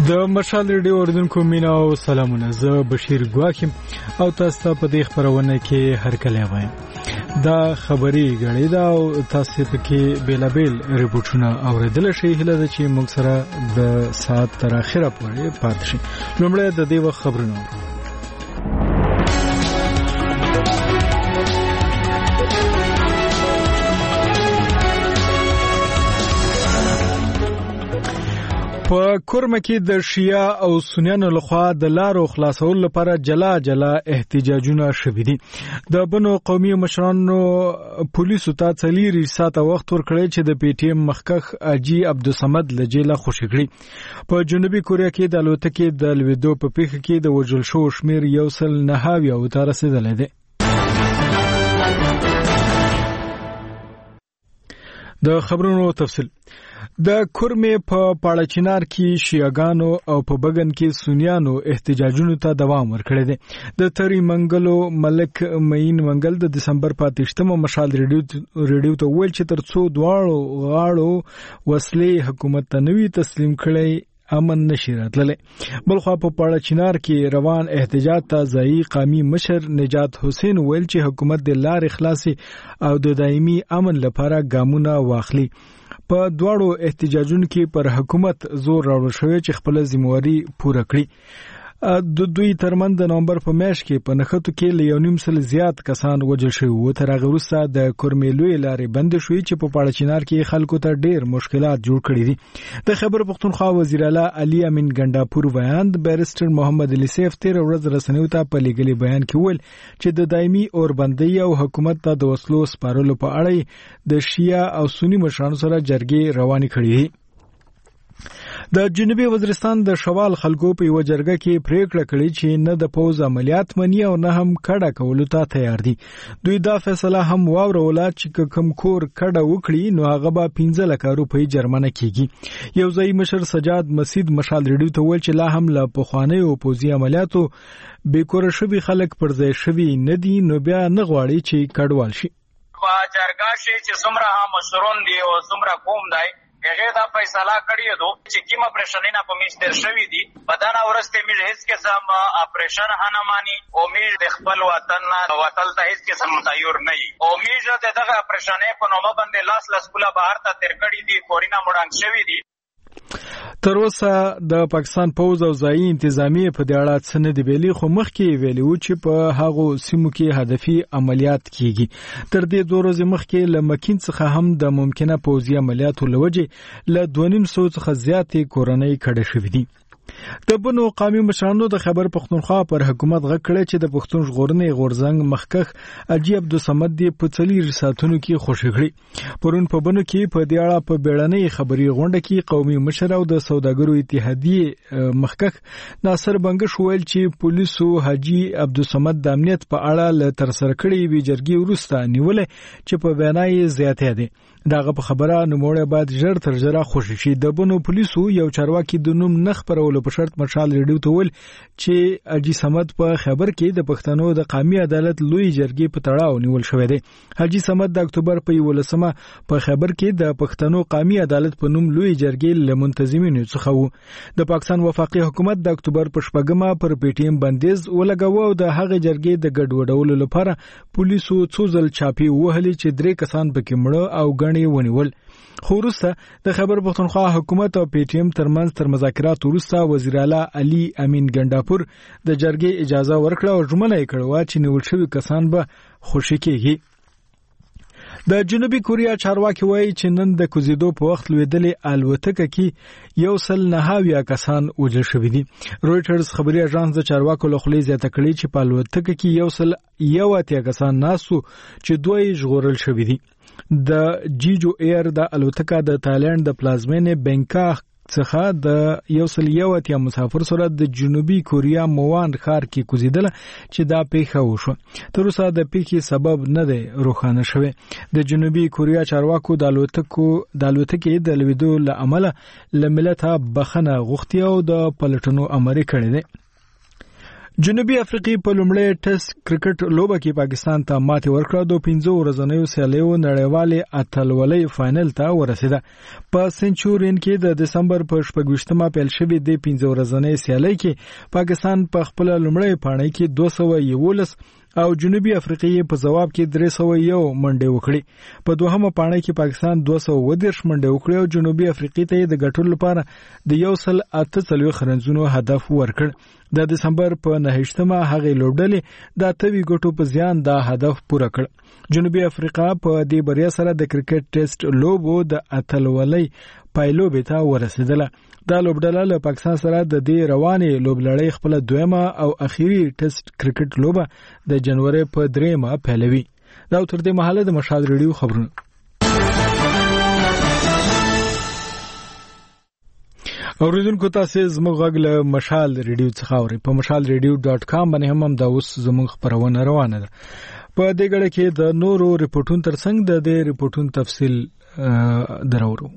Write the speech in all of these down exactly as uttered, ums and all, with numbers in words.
د مشال ریډیو اوریدونکو مینا او سلامونه. زه بشیر ګواکم او تاسو ته په دې خبرونه کې هرکلی وایم. دا خبري غړي دا او تاسو پکې بیلابل ریپورتونه اوریدل شي. هله د چې موږ سره د ساعت تر اخره پورې پاتې شي. لومړی د دې وخت خبرونه. په کورمه کې د شیعه او سنیانو لخوا د لارو خلاصولو لپاره جلا جلا احتجاجونه شوي دي. د بنو قومي مشرانو پولیسو ته څلور ساعته وخت ورکړی چې د پی ټی ایم مخکخ اجي عبدالصمد له جیله خوشي کړي. په جنوبي کوریا کې د الوتکې د لویدو په پیښه کې د وژل شوو شمیر یو سل نهه اویا ته رسیدلی دی. د خبرونو تفصیل. د کورمې په پاړچینار کې شیعاګانو او په بګن کې سنیانو احتجاجونو ته دوام ورکړی دی. د تری منګلو ملک مین منګل د دسمبر په اتهشتمه مشال ریډیو ریډیو ته ویل چې تر څو دواړو غاړو وسلې حکومت ته نوي تسلیم کړي امن نشي راتللی. بلخوا په پاړچینار کې روان احتجاج ته ځایي قومي مشر نجات حسین ویل چې حکومت د لارې خلاصي او د دایمي امن لپاره ګامونه واخلي. په دواړو احتجاجونو کې پر حکومت زور راوړل شوی چې خپل ذمہواری پوره کړي. د دوی ترمن د نومبر په میاشت کې په نښتو کې له یو نیم سل زیات کسان وژل شوي وو. تر هغه وروسته د کورمې لویې لارې بندې شوې چې په پاړچینار کې خلکو ته ډېر مشکلات جوړ کړي دي. د خیبر پښتونخوا وزیر اعلی علي امین ګنډاپور ویان د بیرسټر محمد علي سیف تیر ورځ رسنیو ته په لیږلي بیان کې ویل چې د دایمي اوربندۍ او حکومت ته د وسلو سپارلو په اړه د شیعه او سنی مشرانو سره جرګې روانې کړي دي. د جنوبي وزیرستان د شوال خلکو په یو جرګه کې پریکړه کړې چې نه د پوز عملیات مني او نه هم کډه کولو ته تیار دي. دوی دا فیصله هم واوروله چې کوم کور کډه وکړي نو هغه به پنځه لک روپۍ جرمانه کیږي. یو ځای مشر سجاد مسید مشال ریډیو ته ویل چې لا هم له پخوانیو پوزي عملیاتو بیکور شوي خلک پر ځای شوي نه دي نو بیا نه غواړي چې کډوال شي. په جرګه شي چې څومره هم مشرون دي او څومره قوم دی هغه دا فیصله کړی دو چې کیم اپریشنونه په میش تر شوی دي بدن اورسته میز هیڅ قسم اپریشن هنمانی او میز د خپل وطن نه وطن ته هیڅ قسم تیار نه وي او میز د دغه اپریشنې په نومه باندې لاس لاس کوله بهر ته تر کړی دي کورینا مړنګ شوی دي. تر اوسه د پاکستان پوز او ځایي انتظامیه په دې اړه څه نه دی ویلي خو مخکې ویلي و چې په هغو سیمو کې هدفي عملیات کیږي. تر دې دوه ورځې مخکې له مکین څخه هم د ممکنه پوزي عملیاتو لوجې له دوه نیم سوه څخه زیاتې کورنۍ کډه شوې دي. د بنو قومي مشرانو د خیبر پښتونخوا پر حکومت غږ کړی چې د پښتون ژغورنې غورځنګ مخکخ اجي عبدالصمد دی په څلور ساعتونو کې خوشي کړی. پرون په بنو کې په دې اړه په بیړنۍ خبري غونډه کې قومي مشر او د سوداګرو اتحادیه مخکخ ناصر بنگش ویل چې پولیسو حاجي عبدالصمد د امنیت په اړه ل تر سره کړی وی جرګي ورسته نیولې چې په بیانای زیاتې دي. داغه په خبره نوموړی باید ژر تر ژره خوشي شي. د بنو پولیسو یو چارواکي د نوم نخ پرولو په شرط مشال ریډیو ته ویل چې حاجي صمد په خبر کې د پښتنو د قومي عدالت لوی جرګې په تړاو نیول شوی دی. حاجي صمد د اکتوبر په یولسمه په خبر کې د پښتنو قومي عدالت په نوم لوی جرګې له منتظمینو څخه وو. د پاکستان وفاقي حکومت د اکتوبر په شپږمه پر پی ټی ایم بندیز ولګاوه او د هغه جرګې د ګډوډولو لپاره پولیسو څو ځل چاپی وهلي چې درې کسان پکې مړه او غني ونیول. خو وروسته د خیبر پښتونخوا حکومت او پی ټی ایم ترمنځ تر مذاکرات وروسته وزیر اعلی علي امین ګنډاپور د جرګې اجازه ورکړه او ژمنه یې کړې چې نیول شوي کسان به خوشي کیږي. د جنوبي کوریا چارواکي وایي چې نن د کوزیدو په وخت لویدلې الوتکه کې یو سل نهه اویا کسان وژل شوي دي. رویټرز خبري اژانس د چارواکو له خولې زیاته کړې چې په الوتکه کې یو سل یو اتیا کسان ناسو چې دوی ژغورل شوي دي. د جیجو ایر د الوتکه د تایلند د پلازمینې بانکاک څخه د یو سل یو اتیا مسافر سره د جنوبي کوریا موان ښار کې کوزیدله چې دا پیښه وشوه. تر اوسه د پیښې سبب نه دی روښانه شوی. د جنوبي کوریا چارواکو د الوتکو د الوتکې د لویدو له امله له ملته بخنه غوښتي او د پلټنو امر کړی دی. جنوبي افریقې په لومړی ټیسټ کرکټ لوبه کې پاکستان ته ماتې ورکړه. د پنځو ورځنیو سیالیو نړیوالې اتلولۍ فائنل ته ورسېده. په سنچورین کې د دسمبر په شپږ ویشتمه پیل شوې د پنځو ورځنۍ سیالۍ کې پاکستان په خپل لومړی پاڼۍ کې دوه سوه یولس او جنوبي افریقې په جواب کې درې سوه یو منډې وکړې. په دوهمه پاڼۍ کې پاکستان دوه سوه اووه دېرش منډې وکړې او جنوبي افریقې ته د ګټلو لپاره د یو سل اته څلوېښت رنزونو هدف ورکړ. د دسمبر په نهشتمه هغې لوبډلې د اته وی ګټو په زیان دا هدف پوره کړ. جنوبي افریقا په دې بریا سره د کرکټ ټیسټ لوبو د اتلولۍ پایلوبې ته ورسېدله. دا لوبډله له پاکستان سره د دې روانې لوبلړۍ خپل دویمه او اخیری ټیسټ کرکټ لوبه د جنوري په دریمه پیلوي. دا تر دې مهاله د مشال ریډیو خبرونه. اوریدونکو تاسو زموږ غږ له مشال ریډیو څخه اورئ. په مشال ریډیو ډاټ کام باندې هم دا اوس زموږ خبرونه روانه ده. په دې غړي کې د نورو ریپورتونو ترڅنګ د دې ریپورتونو تفصیل درورو.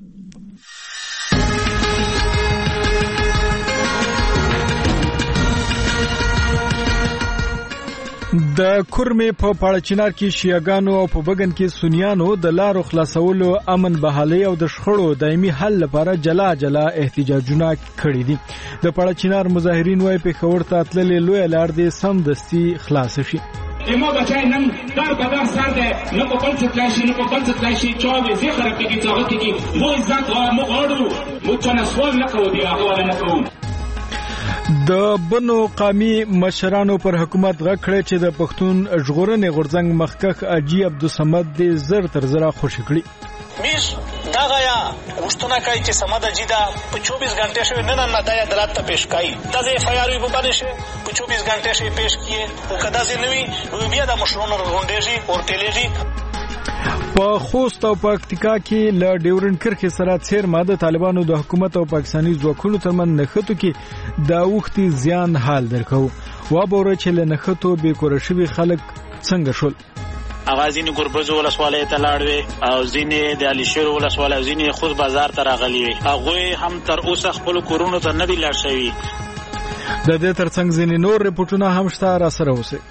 د کورمې په پاړچینار کې شیعاګانو او په بګن کې سنیانو د لارو خلاصولو، امن بحالي او د شخړو دایمي حل لپاره جلا جلا احتجاجونه کړي دي. د پاړچینار مظاهرین وايي پېښور ته تللې لوی لار دې سم دستي خلاص شي. اما بچای نن در بدن سر ده نه په پنځه تلاشي نه په پنځه تلاشي چاوي زه خراب کیږي څنګه کیږي مو عزت او مو غړو مو څنګه سوال نه کوي دی هغه نه کوي. د بنو قامي مشرانو پر حکومت غږ کړی چې د پښتون ژغورنې غورځنګ مخکښ اجي عبدالصمد دې زر تر زره خوشي کړي. میش دا غیا وشتونه کوي چې سمد جیدا په چوبیس غنټه شوی نه نه د عدالت ته پیش کړي. دا ځای فیاروي په باندې شي په چوبیس غنټه شي پیش کیه او کدا ځای نوي بیا د مشرونو غونډېږي او تلېږي. په خوست او پکتیکا کې له ډیورن کرخي سره څیرمه د طالبانو د حکومت او پاکستاني ځواکونو ترمن نښتو کې د وختي زیان حال درکو. و بوره چې له نښتو به کور شوی خلک څنګه شول. اغازین ګوربزو ولسوالۍ ته لاړوي او ځینې د علي شیر ولسوالۍ او ځینې خوست بازار ته راغلي وي. هغه هم تر اوسه خپل کورونو ته نه دی لاړ شوی. د دې ترڅنګ ځینې نور رپورټونه هم شته، را سره اوسئ.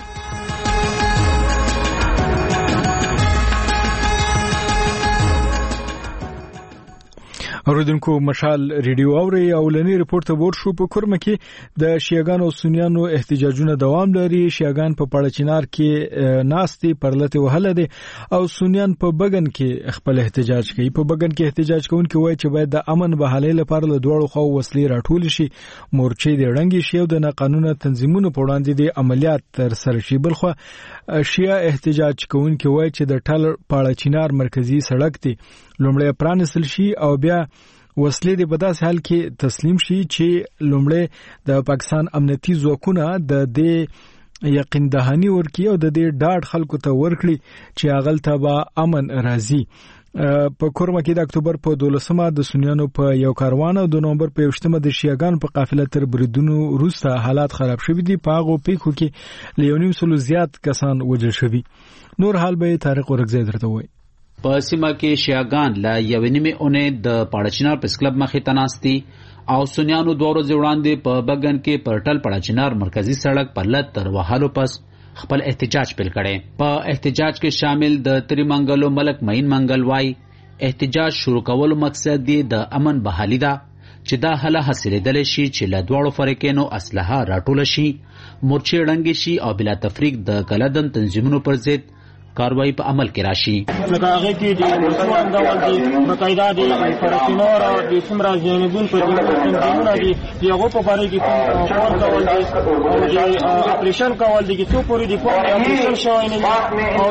اوریدونکو مشال ریډیو اوري او لنی ریپورت ته ور شو. په کورمه کې د شیعاګانو او سنیانو احتجاجونه دوام لري. شیعاګان په پاړچینار کې ناستي پرلته وهله دي او سنیان په بګن کې خپل احتجاج کوي. په بګن کې احتجاج کوونکي وایي چې باید د امن بحالي لپاره له دوړو خو وسلې راټول شي، مورچې د رنګي شي او د ناقانونه تنظیمونو په وړاندې د عملیات تر سره شي. بلخو شیعه احتجاج کوونکي وایي چې د ټل پاړچینار مرکزی سړک دی لومړی پرانیستل شي او بیا وسلې د بداس حال کې تسلیم شي چې لومړی د پاکستان امنیتي ځواکونه د دې یقین دهانی ورکي او د دې ډاډ خلکو ته ورکړي چې اغلته به امن راځي. په کورمه کې د اکتوبر په دولسمه د سنیانو په یو کاروان او د نومبر په یوشتمه د شیعاګانو په قافله تر بریدونو وروسته حالات خراب شوي دي. په هغو پیښو کې له یو نیم سلو زیات کسان وژل شوي. نور حال به طارق ورکزی درته وایي. په سیمه کې شیعاګان له یوې نیمې اونۍ د پاړچینار پریس کلب مخې ته ناستي او سنیانو دوه ورځې وړاندې په بګن کې پر ټل پاړچینار مرکزی سړک پر لت تر وهلو پس خپل احتجاج پیل کړي. په احتجاج کې شامل د تری منګلو ملک معین منګل وای احتجاج شروع کولو مقصد دی د امن بحالي ده چې دا هله حاصلېدل شي چې له دواړو فریقینو اسلحه راټول شي، مورچې ړنګې شي او بلا تفریق د کلدم تنظیمونو پر ضد کاروایی په عمل کې راشي. لکه هغه کې د مسلمان ډول دي بقاعده د فرقینور او د سمرا جنوبون په تنظیمونه دي هغه په باره کې کوم ډول دي او د اپریشن کول دي چې څو پوری دي په اپریشن شوی نه او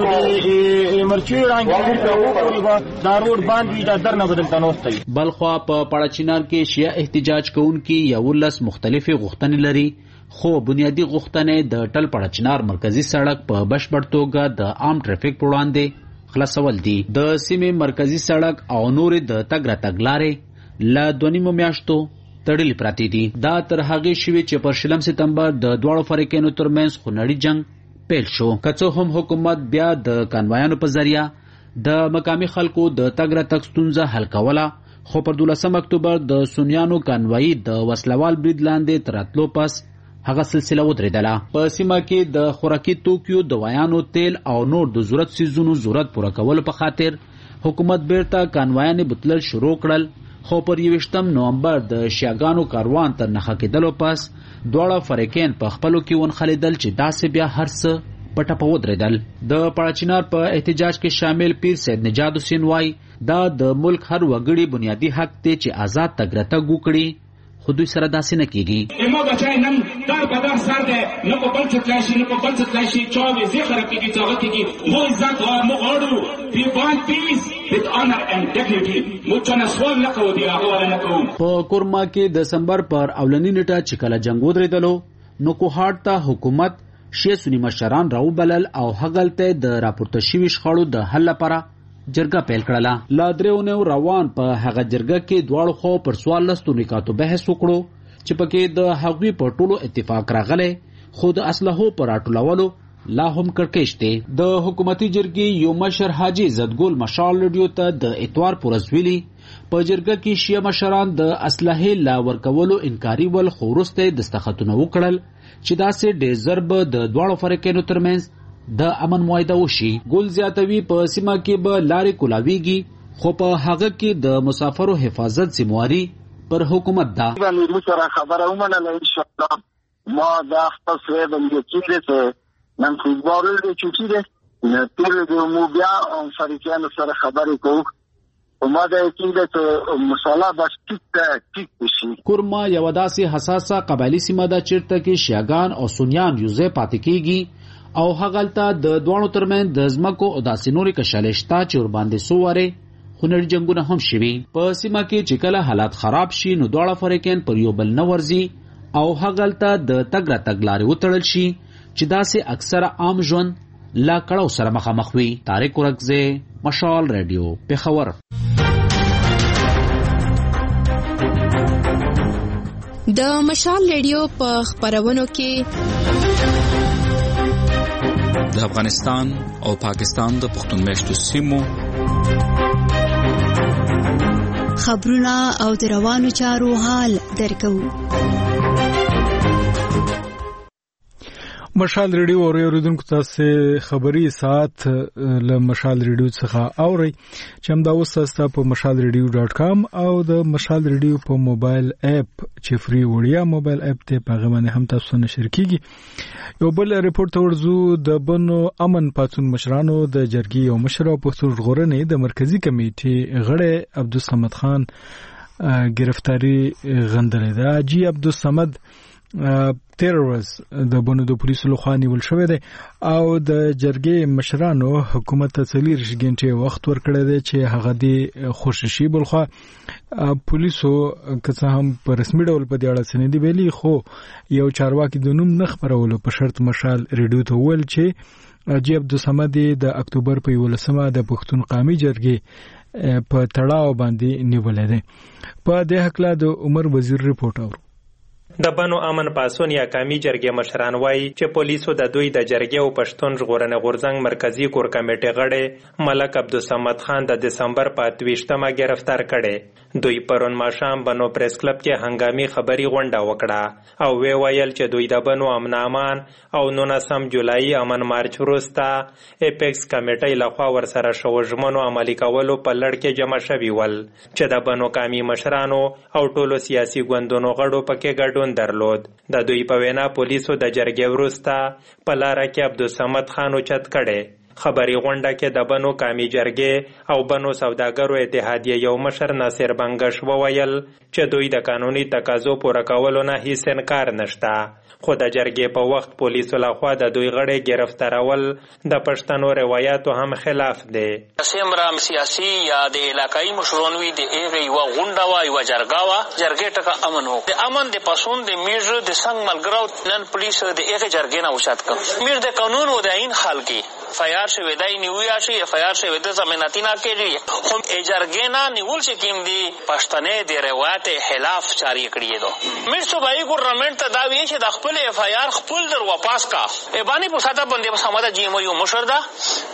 د مرچی رانګ په پوری با دارود باندې د درنه بدلته نوستي. بلخوا په پاړچینار کې شیعه احتجاج کوونکي یو لس مختلفې غوښتنې لري، خو بنیادی غوښتنې د ټل پاړچینار مرکزی سړک په بشپړ توګه د عام ټریفیک پر وړاندې خلاصول دي. د سیمې مرکزی سړک او نورې د تګ راتګ لارې له دوه نیمو میاشتو تړلې پراتې دي. دا تر هغې شوې چې پر شلم سپتمبر د دواړو فریقینو ترمنځ خونړي جنگ پیل شو. که څه هم حکومت بیا د کانوایانو په ذریعه د مقامي خلکو د تګ راتګ ستونزه حل کوله، خو پر دولسم اکتوبر د سنیانو کانوایي د وسلوال برید لاندې تر راتلو پس هغه سلسله ودرېدله. په سیمه کې د خوراکي توکیو، دوايانو، تیل او نور د ضرورت څیزونو ضرورت پوره کولو په خاطر حکومت بیرته کانوایانې بوتلل شروع کړل، خو پر یویشتم نومبر د شیاګانو کاروان تر نښه کېدلو پس دواړه فریقین په خپلو کې ونښلېدل چې داسې بیا هر څه پټه په ودرېدل. د پړاچینار په احتجاج کې شامل پیر سید نجات حسین وایي دا د ملک هر وګړي بنیادي حق دی چې آزاد تګ راتګ وکړي، خو دوی سره داسې نه کېږي. ما بچای نن در په در سر دی، نه په بل څه تلای شي، نه په بل څه تلای شي، چا ویزې خراب کېږي، څه هغه کېږي. مو عزت موږ غواړو. We want peace with honor and dignity. موږ چا نه سوال نه کوو، دې هغه ولا نه کوو. په کورما کې د دسمبر پر اولنۍ نیټه چې کله جنګ ودرېدلو نو کوهاټ ته حکومت شیعه سني مشران راوبلل او هغلته د راپورته شوي شخړو د حل لپاره جرګه پیل کړله. لا درېو نو روان په هغه جرګه کې دواړو خو پر څوارلسو نکاتو بحث وکړو چې پکې د هغوی په ټولو اتفاق راغلی، خو د اسلحو پر راټولولو لا هم کړکېچ دی. د حکومتي جرګې یو مشر حاجي عزتګل مشال رادیو ته د اتوار پر ورځ ویلي په جرګه کې شیعه مشران د اسلحې لا ورکولو انکاري ول، خو وروسته دستخطونه وکړل چې داسې ډېر ژر به د دواړو فریقینو ترمنځ د امن معاهده وشي. ګل زیاتوي په سیمه کې به لارې کولاویږي، خو په هغه کې د مسافرو حفاظت ذمہواري پر حکومت ده. باندې سره خبره ومنله ان شاء الله. ما دا خپل سره باندې چې ده نن فوټبال له چوټي ده نه ټول د مو بیا او فریقانو سره خبرې کوو. ما دا یقین ده چې مصالحه بس ټیک ټیک شي. کورما یو داسې حساسه قبایلی سیمه ده چیرته کې شیعاګان او سنیان یوځای پاتې کیږي او هغلته د دوانو ترمن د ځمکو او داسې نورې کشالې شته چې ورباندې څو وارې خونړي جنګونه هم شوي. په سیمه کې چې کله حالات خراب شي نو دواړه فریقین پر یو بل نه ورځي او هغلته د تګ راتګ لارې وتړل شي چې داسې اکثره عام ژوند لا کړاو سره مخامخ وي. طارق ورکزی، مشال رادیو، پېښور. د مشال رادیو په خبرونو کې د افغانستان او پاکستان د پښتون میشتو سیمو خبرونه او د روانو چارو حال درکو. مشال ریډیو اوریدونکو تاسو خبري ساعت له مشال ریډیو څخه اوري چې هم دا اوس تاسو په مشال ریډیو ډاټ کام او د مشال ریډیو په موبایل اپ چې فری وړیا موبایل اپ ته پیغام نه هم تاسو نشر کیږي. یو بل ریپورت ورزو د بنو امن پاتون مشرانو د جرګې او مشر او پښتون ژغورنې د مرکزی کمیټې غړی عبدالصمد خان گرفتاری غندلې ده. جی عبدالصمد تیر ورځ د بنو د پولیسو لخوا نیول شوی دی او د جرګې مشرانو حکومت ته څلور غنټې وخت ورکړی دی چې هغه دې خوشی شي. بلخوا پولیسو که څه هم په رسمي ډول په دې اړه څه نه دي ویلي، خو یو چارواکي د نوم نه خپرولو په شرط مشال ریډیو ته وویل چې جی عبدالصمد د اکتوبر په یولسمه د پښتون قومي جرګې په تړاو باندې نیولې ده. په دې هکله د عمر وزیر ریپورت اورو. د بنو امن پاسون یا قومي جرګې مشران وایي چې پولیسو د دوی د جرګې او پښتون ژغورنې غورځنګ مرکزی کور کمیټې غړی ملک عبدالصمد خان د دسمبر په اتویشتمه گرفتار کړي. دوی پرون ماښام بنو پریس کلب کې هنګامي خبري غونډه وکړه او وی ویل چې دوی د بنو امن امان او نولسم جولای امن مارچ وروسته اپیکس کمیټې لخوا ورسره شوو ژمنو عملي کولو په لړ کې جمع شوي ول چې د بنو قومي مشرانو او ټولو سیاسي ګوندونو غړو پکې ګډون درلود. د دوی په وینا پولیسو د جرګې وروسته په لاره کې عبدالصمد خان اوچت کړي. خبري غونډه کې د بنو قومي جرګې او بنو سوداګرو اتحادیه یو مشر ناصر بنگش وویل چې دوی د قانوني تقاضو پوره کولو نه هیڅ انکار نشته، خو د جرګې په وخت پولیسو لخوا د دوی غړي گرفتارول د پښتنو روایتو هم خلاف دی. سیمرام سیاسي یا د علاقايي مشرونوي د ایغه یو غونډه وا یو جرګه وا جرګې ټکه امن وو. د امن د پاسون د میژ د څنګه ملګرو نن پولیس د ایغه جرګې نه اوچت کړ. میژ د قانون او د عین خلګي فیار شوی دی نیویا شي فیار شوی د ضمانتي نه کېږي، خو جرګې نه نیول چې کیم دی پښتنې د روایت خلاف جاری کړی دو. میژ صوبایي ګورنمنت ته دا وی چې د خپل اف آی آر خپل در واپس کا ای باندې په ساده باندې سماده جی مو یو مشر دا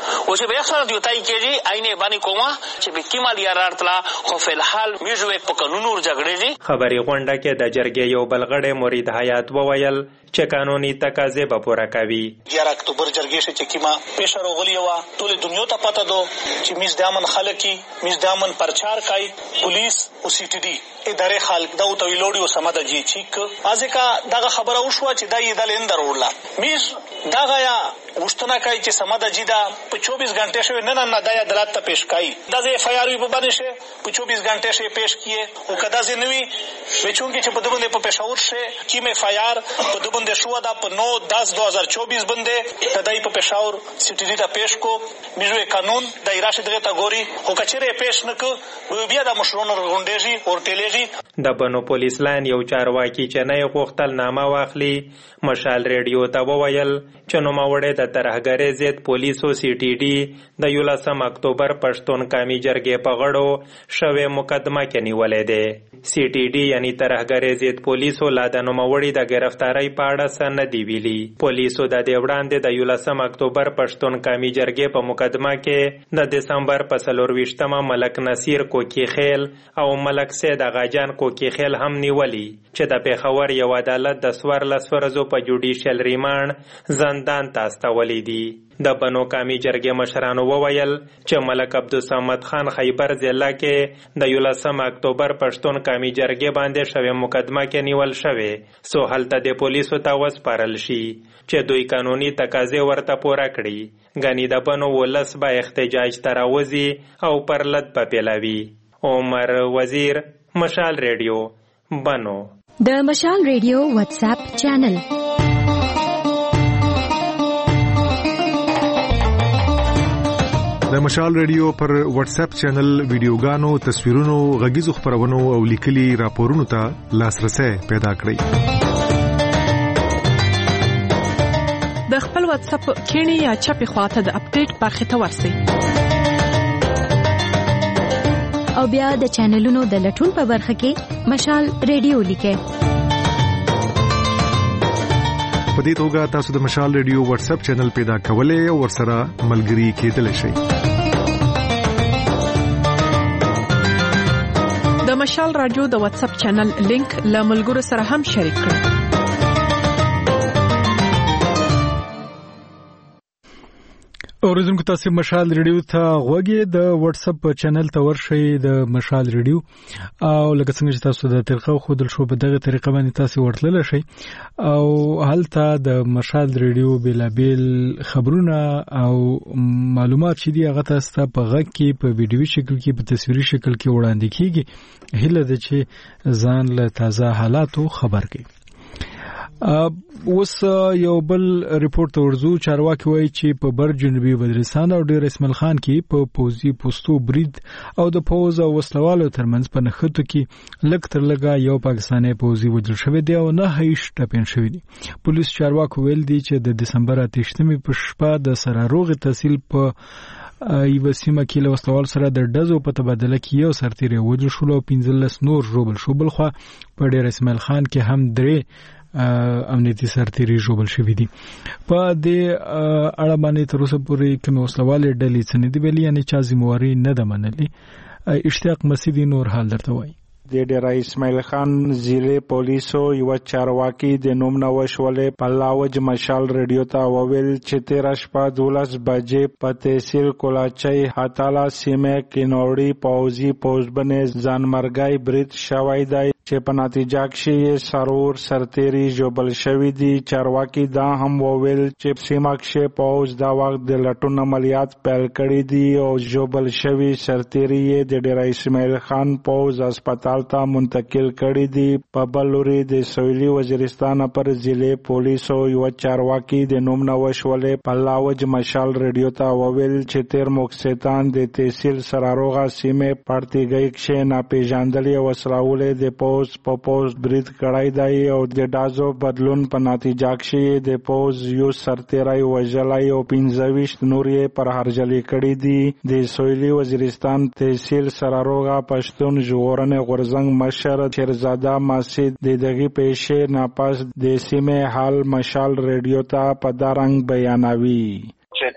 او چې به اکثر دیوتای کېږي عینه باندې کومه چې به کیمال یارارتلا خو په الحال میژوې په قانون ور جګړې دي. خبري غونډه کې د جرګې یو بلغړی مرید حیات وویل چې قانوني تقاضې به پوره کوي. یار اکتوبر جرګې چې کیما پېښه راغلی و ټول دنیا ته پته دو چې میز د امن خلک کی میز د امن پرچار کوي پولیس او سی ټي ډي ادارې خلک دا او تویلوړي او سماده جی چیک ازکه دغه خبره وشو چې دا یې دل اندر ورلا میز دا غیا وشتنه کوي چې سماده جی دا په چوبیس غنټه شوی نه نه نه د عدالت ته پیش کوي دا زه اف آی آر په باندې شه په چوبیس غنټه شوی پیش کیه او کدا زه نوی وچونګي چې په دبن په پېښور شه کی مې اف آی آر په دبن د شو دا په نو دس دو هزار چوبیس باندې تدای په پېښور سی ټي ډي ته پیش کو میژوې قانون د ایراشه دغه تا ګوري او کچره پیش نک بیا د مشرونو غونډېږي او ټیلېږي. د بنو پولیس لاین یو چارواکي چې نه غوښتل نامه واخلي مشال ریډیو ته وویل چې نوموړی د ترهګرۍ ضد پولیسو سی ټي ډي د یولسم اکتوبر پښتون قومي جرګې په غړو شوې مقدمه کې نیولې ده. سی ټي ډي یعنی ترهګرۍ ضد پولیسو لا د نوموړي د گرفتارۍ په اړه څه نه دی ویلي. پولیسو د دې وړاندې د یولسم اکتوبر پښتون قومي جرګې په مقدمه کې د دسمبر په څلرویشتمه ملک نصیر کوکی خیل او ملک سید اغاجان کوکی خیل هم نیولي چې د پېښور یو عدالت د څوارلس ورځو په جوډیشل ریمانډ زندان ته استولی دي. د بنو قومي جرګې مشرانو وویل چې ملک عبدالصمد خان خیبر ضلع کې د یولسم اکتوبر پښتون قومي جرګې باندې شوې مقدمه کې نیول شوې سو هلته د پولیسو ته وسپارل شي چې دوی قانوني تقاضې ورته پوره کړي غني د بنو ولس به احتجاج ته راوځي او پرلط به پیلوي. عمر وزیر، مشال ریډیو، بنو. د مشال ریډیو واتس اپ چینل د مشال ریډیو پر واتس اپ چینل ویډیوګانو، تصویرونو، غږیزو خبرونو او لیکلي راپورونو ته لاسرسي پیدا کړئ. د خپل واتس اپ کینی یا چپی خواته د اپډیټ برخه ته ورسئ او بیا د چینلونو د لټون په برخه کې مشال ریډیو لیکئ. په دې توګه تاسو د مشال ریډیو واتس اپ چینل پیدا کولای او ورسره ملګري کېدلی شئ. د مشال رادیو د واتس اپ چینل لینک له ملګرو سره هم شریک کړئ. اوریدونکو تاسو مشال ریډیو ته غوږی د واتس اپ چینل ته ورشئ د مشال ریډیو او لکه څنګه چې تاسو د طریقو خودل شو په دغه طریقه باندې تاسو ورتلل شئ او هلته د مشال ریډیو بلابل خبرونه او معلومات چې دی هغه تاسو په غږ کې په ویډیوي شکل کې په تصویري شکل کې وړاندې کیږي. هله د چې ځان له تازه حالاتو خبر کړي. اوس یو بل ریپورت ورزو چارواکي وایي چې په بر جنوبي بدرستان او ډیر اسماعیل خان کې په پوزي پوسټو برید او د پوز او وسلوالو ترمنځ په نښتو کې لږ تر لږه یو پاکستاني پوزي وژل شوی دی او نه هیڅ ټپین شوی دی. پولیس چارواکي ویل دي چې د دسمبر اتهشتمې په شپه د سراروغ تحصیل په ایو سیمه کې له وسلوال سره د ډزو په تبادله کې یو سرتیری وژل شو او پنځلس نور ژوبل شو. بل خو په ډیر اسماعیل خان کې هم درې امنیتي سرتیری ژوبل شوی دي. په دې اړه باندې تر اوسه پورې کوم وسلوال ډلې څه نه دی ویلي، یعنی چا ذمہواری نه ده منلې. اشتیاق مسیدی نور حال درته وایي. د ډیر اسماعیل خان ضلع پولیسو یو چارواکي د نوم نوښولې په لاوج مشال ریډیو ته وویل چې تیر شپه دولس بجې په تحصیل کولاچي هاتالا سیمه کې نوړي پوزي پوزبنې ځانمرګي برید شوی دی چې په نتیجه کې سرور سرتیری جوبل شوی دی. چارواکي دا هم وویل چې سیمه کې پوز دا وخت د لټون عملیات پیل کړي دي او جوبل شوی سرتیری د ډیر اسماعیل خان پوز هسپتال ته منتقل کړي دي. په بل لوري د سویلي وزیرستان پر ضلع پولیسو یو چارواکي د نوم نوښولې په لاوج مشال ریډیو ته وویل چې تیر موکسیتان د تحصیل سراروغه سیمه پړتیګي کې ناپېژاندلې وسلوالې د پوز په پوز برید کړای دی او د ډازو بدلون په نتیجه کې د پوز یو سرتیری وژلای او پنځه ویشت نور یې پر هرجلې کړي دي. د سویلي وزیرستان تحصیل سراروغه پښتون ژغورنې غورځنګ مشر شیرزاده مسجد د دغه پیښې ناپاس د سیمه حال مشال ریډیو ته په دارنګ بیانوي چې تیر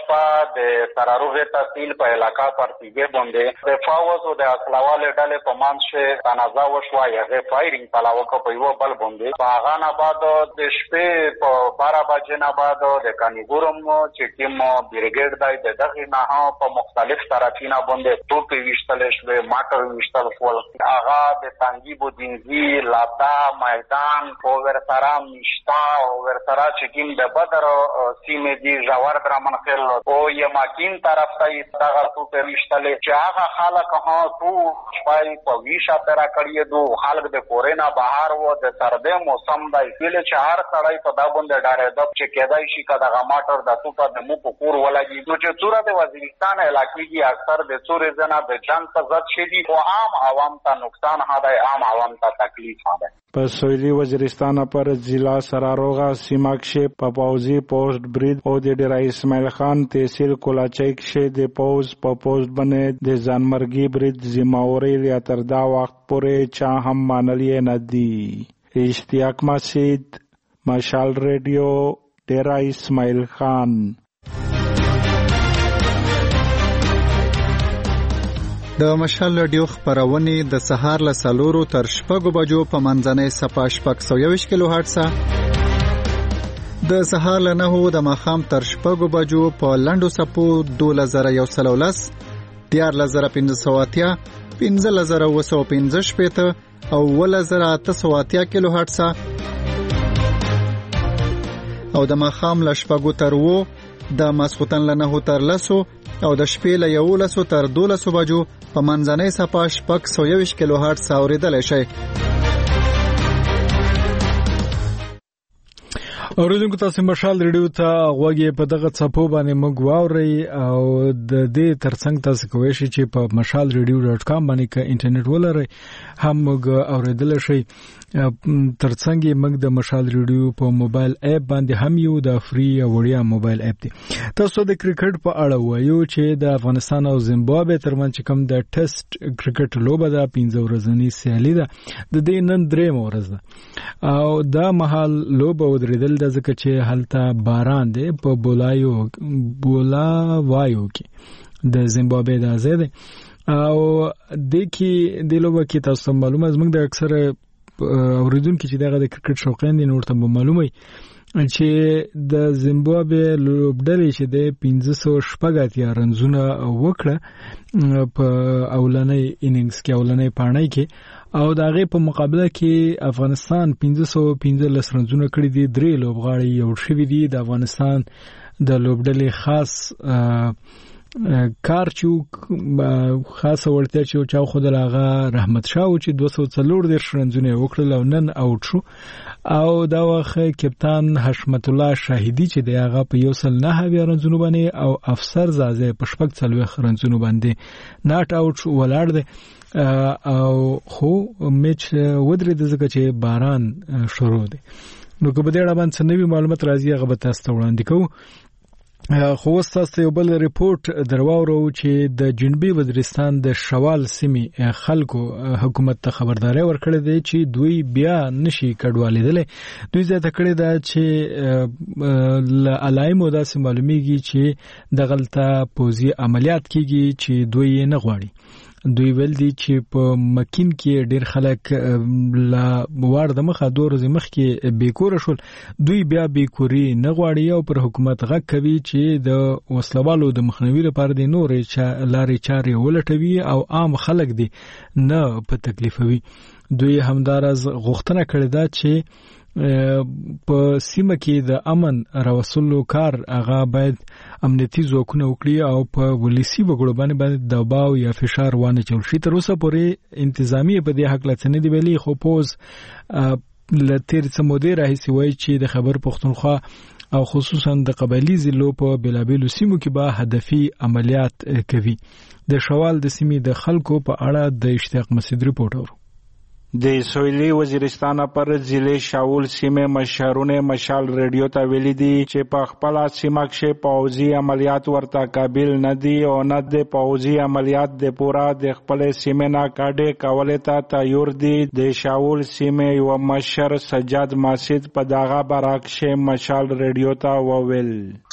شپه د تراروغ تحصیل په علاقه پرتیګه باندې د فاوز او د اصلاوال ډلې په منځ کې تنازع وشوه هغه فایرینګ پلاوکه په یو بل باندې په هغه نه بعد د شپې په بارہ بجې نه بعد د کانیګورم چې کوم بریګیډ دی د دغه نه په مختلف طرفینه باندې توپې ویشتل شوې ماټر ویشتل شول هغه د تنګي بودینزي لادا میدان او ورسره مشتا او ورسره چې کوم د بدر سیمې دی جوار درمن خل او یماکین طرف ته دغه توپې ویشتل چې هغه خلک ها تو شپای په ویشا ترا کړی دو خلک د کورینا بهار و د سردې موسم دی چې چهار سړی په دا باندې ډارې د چې کېدای شي کدا غماټر د توپه د مو په کور ولګي نو چې څوره د وزیرستان علاقې کې اکثر د څورې زنا د جنگ په ضد شدي او عام عوام ته نقصان هداي عام عوام ته تکلیف هداي په سویلی وزیرستان پر ضلع سراروغا سیمه کې په پاوزي پوسټ برید او د ډیر اسماعیل خان تحصیل کولاچای کې د پوز په پوسټ باندې د ځانمرګي برید ذمہواری لیا تر دا وخت پورې چا هم مانلی نه دی اشتیاق مسجد مشال ریډیو ډیر اسماعیل خان د مشال رادیو خبرونه د سهار له سلورو تر شپږو بجو په منځنۍ صفه شپږ سوه یوویشت کیلو هرتز د سهار له نهو د ماښام تر شپږو بجو په لنډو صفو دولس زره یو سل او لس دیارلس زره پنځه سوه اتیا پنځلس زره اوه سوه پنځه شپېته او اوولس زره اته سوه اتیا کیلو هرتز او د ماښام له شپږو تر اوو د ماسخوتن له نهو تر لسو او د شپې له یولسو تر دولسو بجو په منځنۍ صفه شپږ سوه یوویشت کیلو هرتز اورېدلی شئ. اوریدونکو تاسو مشال ریډیو ته غوږی په دغه څپو باندې موږ واورئ او د دې ترڅنګ تاسو کوئ شئ چې په مشال ریډیو ډاټ کام باندې که انټرنیټ ولرئ هم موږ اوریدلی شئ. ترڅنګ موږ د مشال ریډیو په موبایل اپ باندې هم یو د فری او وړیا موبایل اپ دی. تاسو د کرکټ په اړه وایو چې د افغانستان او زیمبابوې ترمنځ کوم د ټیسټ کرکټ لوبه ده پنځه ورځنی سیالي ده د دې نن درېمه ورځ ده او دا مهال لوبه ودرېدل د ځکه چې هلته باران دی په بولایو بولاوایو کې د زیمبابوې د ازاده او د کې د لوبه کې تاسو معلومه زموږ د اکثره اوریدونکو چې دغه د کرکټ شوقین دي نور ته معلومه چې د زیمبابوې لوبډلې چې د پنځه سوه شپږ اتیا رنزونه وکړه په اولنۍ اننګز کې اولنۍ پاڼۍ کې او د هغې په مقابله کې افغانستان پنځه سوه پنځلس رنزونه کړي دي. درې لوبغاړي یو شوي دي د افغانستان د لوبډلې خاص کارچوک خاصه ورته چې چا خو دغه رحمت شاه چې دوه سوه څلور دیرش رنزونه وکړل او نن اوټ شو او دا وخت کپتان حشمت الله شاهدی چې دغه په یو سل نه اویا رنزونه باندې او افسر زازه په شپږ څلوېښت رنزونه باندې ناټ اوټ شو ولاړ دی او خو میچ ودرېد ځکه چې باران شروع دی. نو که په دې اړه باندې نوي معلومات راځي هغه به تاسو ته وړاندې کوو. خو تاسو یو بل ریپورت درواورو چې د جنوبي وزیرستان د شوال سیمې خلکو حکومت ته خبرداري ورکړې ده چې دوی بیا نشي کډوالېدل. دوی زیاته کړې ده چې ل علایمو داسې معلومیږي چې د غلطه پوزي عملیات کیږي چې دوی یې نه غواړي. دوی ول دي چې په مکین کې ډیر خلک لا وار د مخه دوه ورځې مخکې بیکور شول دوی بیا بیکوري نه غواړي او پر حکومت غږ کوي چې د وسلوالو د مخنیوي لپاره د نورې چا لارې چارې ولټوي او عام خلک دي نه په تکلیفوي. دوی همدارز غوښتنه کړې ده چې په سیمه کې د امن راوستلو کار هغه باید امنیتي ځواکونه وکړي او په ولسی وګړو باندې باندې دباو یا فشار وانه چول شي. تر اوسه پورې انتظامی په دې حق لڅنه دی ویلي خو پوز لتر څه مودې راهیسي وایي چې د خبر پښتونخوا او خصوصا د قبایلی ضلعو په بلابلو سیمو کې به هدفي عملیات کوي. د شوال د سیمې د خلکو په اړه د اشتیاق مسجد ریپورت اورو. د سویلی وزیرستان پر ضلع شاول سیمه مشهورونه مشال ریډیو ته ویلي دي چې په خپل سیمه کې پوځي عملیات ورته قابل نه دي او نه د پوځي عملیات د پورا د خپل سیمه نه کاډه کولې ته تیار دي. د شاول سیمه یو مشر سجاد مسجد په داغه براکشه مشال ریډیو ته وویل چې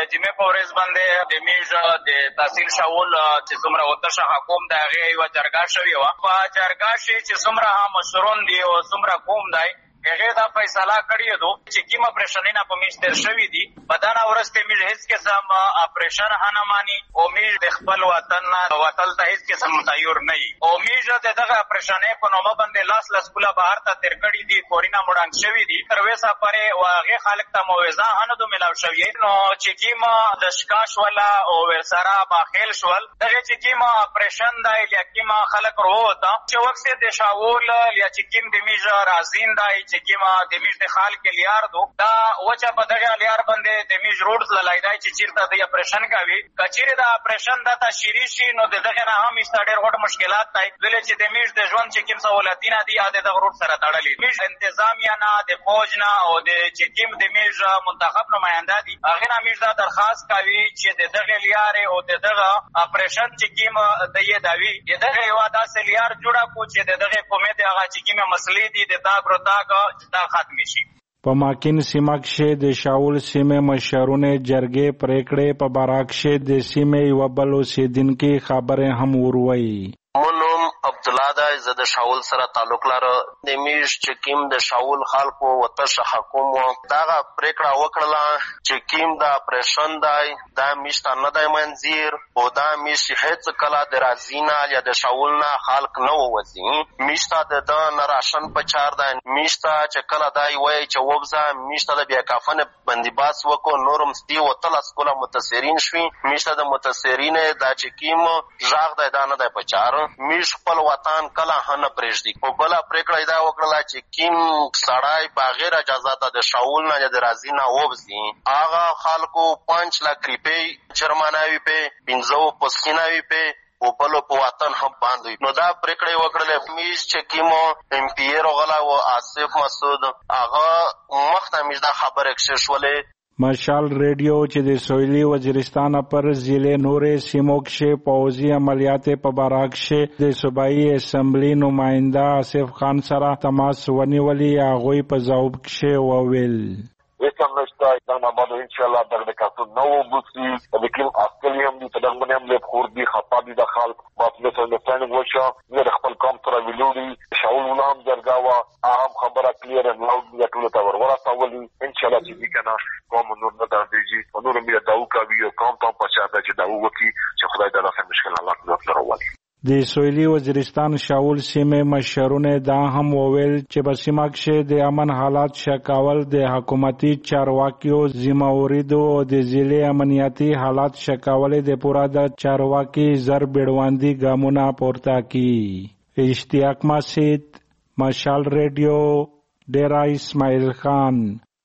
جمعې په ورځ باندې د میژ د تحصیل شاول چې څومره وتشه حکوم د هغې یوه جرګه شوې وه. په جرګه کې چې څومره هم مشرون دي او څومره قوم دی هغې دا فیصله کړې ده چې کوم اپریشنونه په میژ تېر شوي دي په دغه ورځ ته میژ هېڅ قسم اپریشن هم نه ماني او میژ د خپل وطن نه وتل ته هېڅ قسم تیار نه وي او میژ د دغه اپریشنې په نومه باندې لاس لاس پوله بهر ته تېر کړي دي، کورونه مړنګ شوي دي، تر اوسه پورې و هغې خلک ته معاوضه هم نه ده میلاو شوې. نو چې کوم دشکا شوله او ورسره ماخیل شول دغې چې کوم اپریشن دی یا کوم خلک راووته چې وکسې د شاول یا چې کوم د میژ رازین دی چې کومه د میژ د خال کې لیار دو دا وچه په دغه لیار باندې د میژ روډ تللی دی چې چېرته د اپریشن کوي. که چېرې د اپریشن دا تشریح شي نو د دغې نه هم ایسته ډېر غټ مشکلات دی ځکه چې د میژ د ژوند چې کوم سهولتونه دي هغه د دغه روډ سره تړلي. میژ انتظامیه نه د فوج نه او د چې کوم د میژ منتخب نماینده دي هغې نه میژ دا درخواست کوي چې د دغې لیارې او د دغه اپریشن چې کوم د یې دا وي د دغې یوه داسې لیار جوړه کړو چې د دغې قومې د هغه چې کومې مسلې دي د تاګ رتاګ دا ختم شي. په ماکین سیمه کښې د شاول سیمې مشرونې جرګې پریکړې په باره کښې د سیمې یوه بل اوسېدونکي خبرې هم وروایي. منوم عبدالله دی، زه د شاول سره تعلق لره. د میژ چې کوم د شاول خلکو وتشه حکوم و دغه پرېکړه وکړله چې کوم د اپریشن دی دا میژ ته نه دی منظیر او دا میژ هېڅ کله د رازي نه یا د شاول نه خلک نه ووځي. میژ ته د ده نه راشن په چار دی. میژ ته چې کله دی وایي چې ووځه میژ ته د بیاکافنې بندیباس وکړو نور هم دې اتلس کله متاثرین شوي. میژ ته د متاثرینې دا چې کوم غږ دی دا نه دی په چار. میژ خپل وطن کله هم نه پرېږدي. او بله پرېکړه یې دا وکړله چې کوم سړی بغیر اجازته د شاول نه یا د رازي نه ووځي هغه خلکو پنج لاک روپۍ جرمانه وي پې پنځه پسکینه وي پې او بلو په وطن هم باندې. نو دا پرېکړه یې وکړله میژ چې کومو ایم پي اې راغلی و آصف مسعود هغه مخته میژ دا خبرې کښې شولې. مشال ریډیو چې د سویلي وزیرستان پر ضلع نورې سیمو کښې پوځي عملیاتې په باره کښې د صوبایي اسمبلي نماینده آصف خان سره تماس ونیولي. هغوی په ځواب کښې وویل هیڅ هم نشته دا نامانو انشاءالله دغه کاسو نه وبوسي لیکن اصلي هم دي په دغه باندې هم لږ خور دي خطا دي د خلک باس مس انډرسټینډینګ وشو زه د خپل قوم سره ویلوړي شاول نه هم جرګه وه هم خبره کلیر اند لاؤډ دي ټولو ته ور ورسولي انشاءالله چې دي که نه قوم نور نه دردېږي او نور هم بیا دعو کوي او قوم ته هم په چا ده چې دعو وکړي چې خدای دا داسې مشکل الله ته راولي. د سویلي وزیرستان شاول سیمې مشرونه دا هم وویل چې په سیمه کښې د امن حالات ښه کول د حکومتي چارواکیو ذمهواري ده او د ضلع امنیتي حالات ښه کول د پوره د چارواکي زر بیړوندي ګامونه پورته کړي. اشتیاق مسعود، مشال ریډیو، ډیرا اسماعیل خان.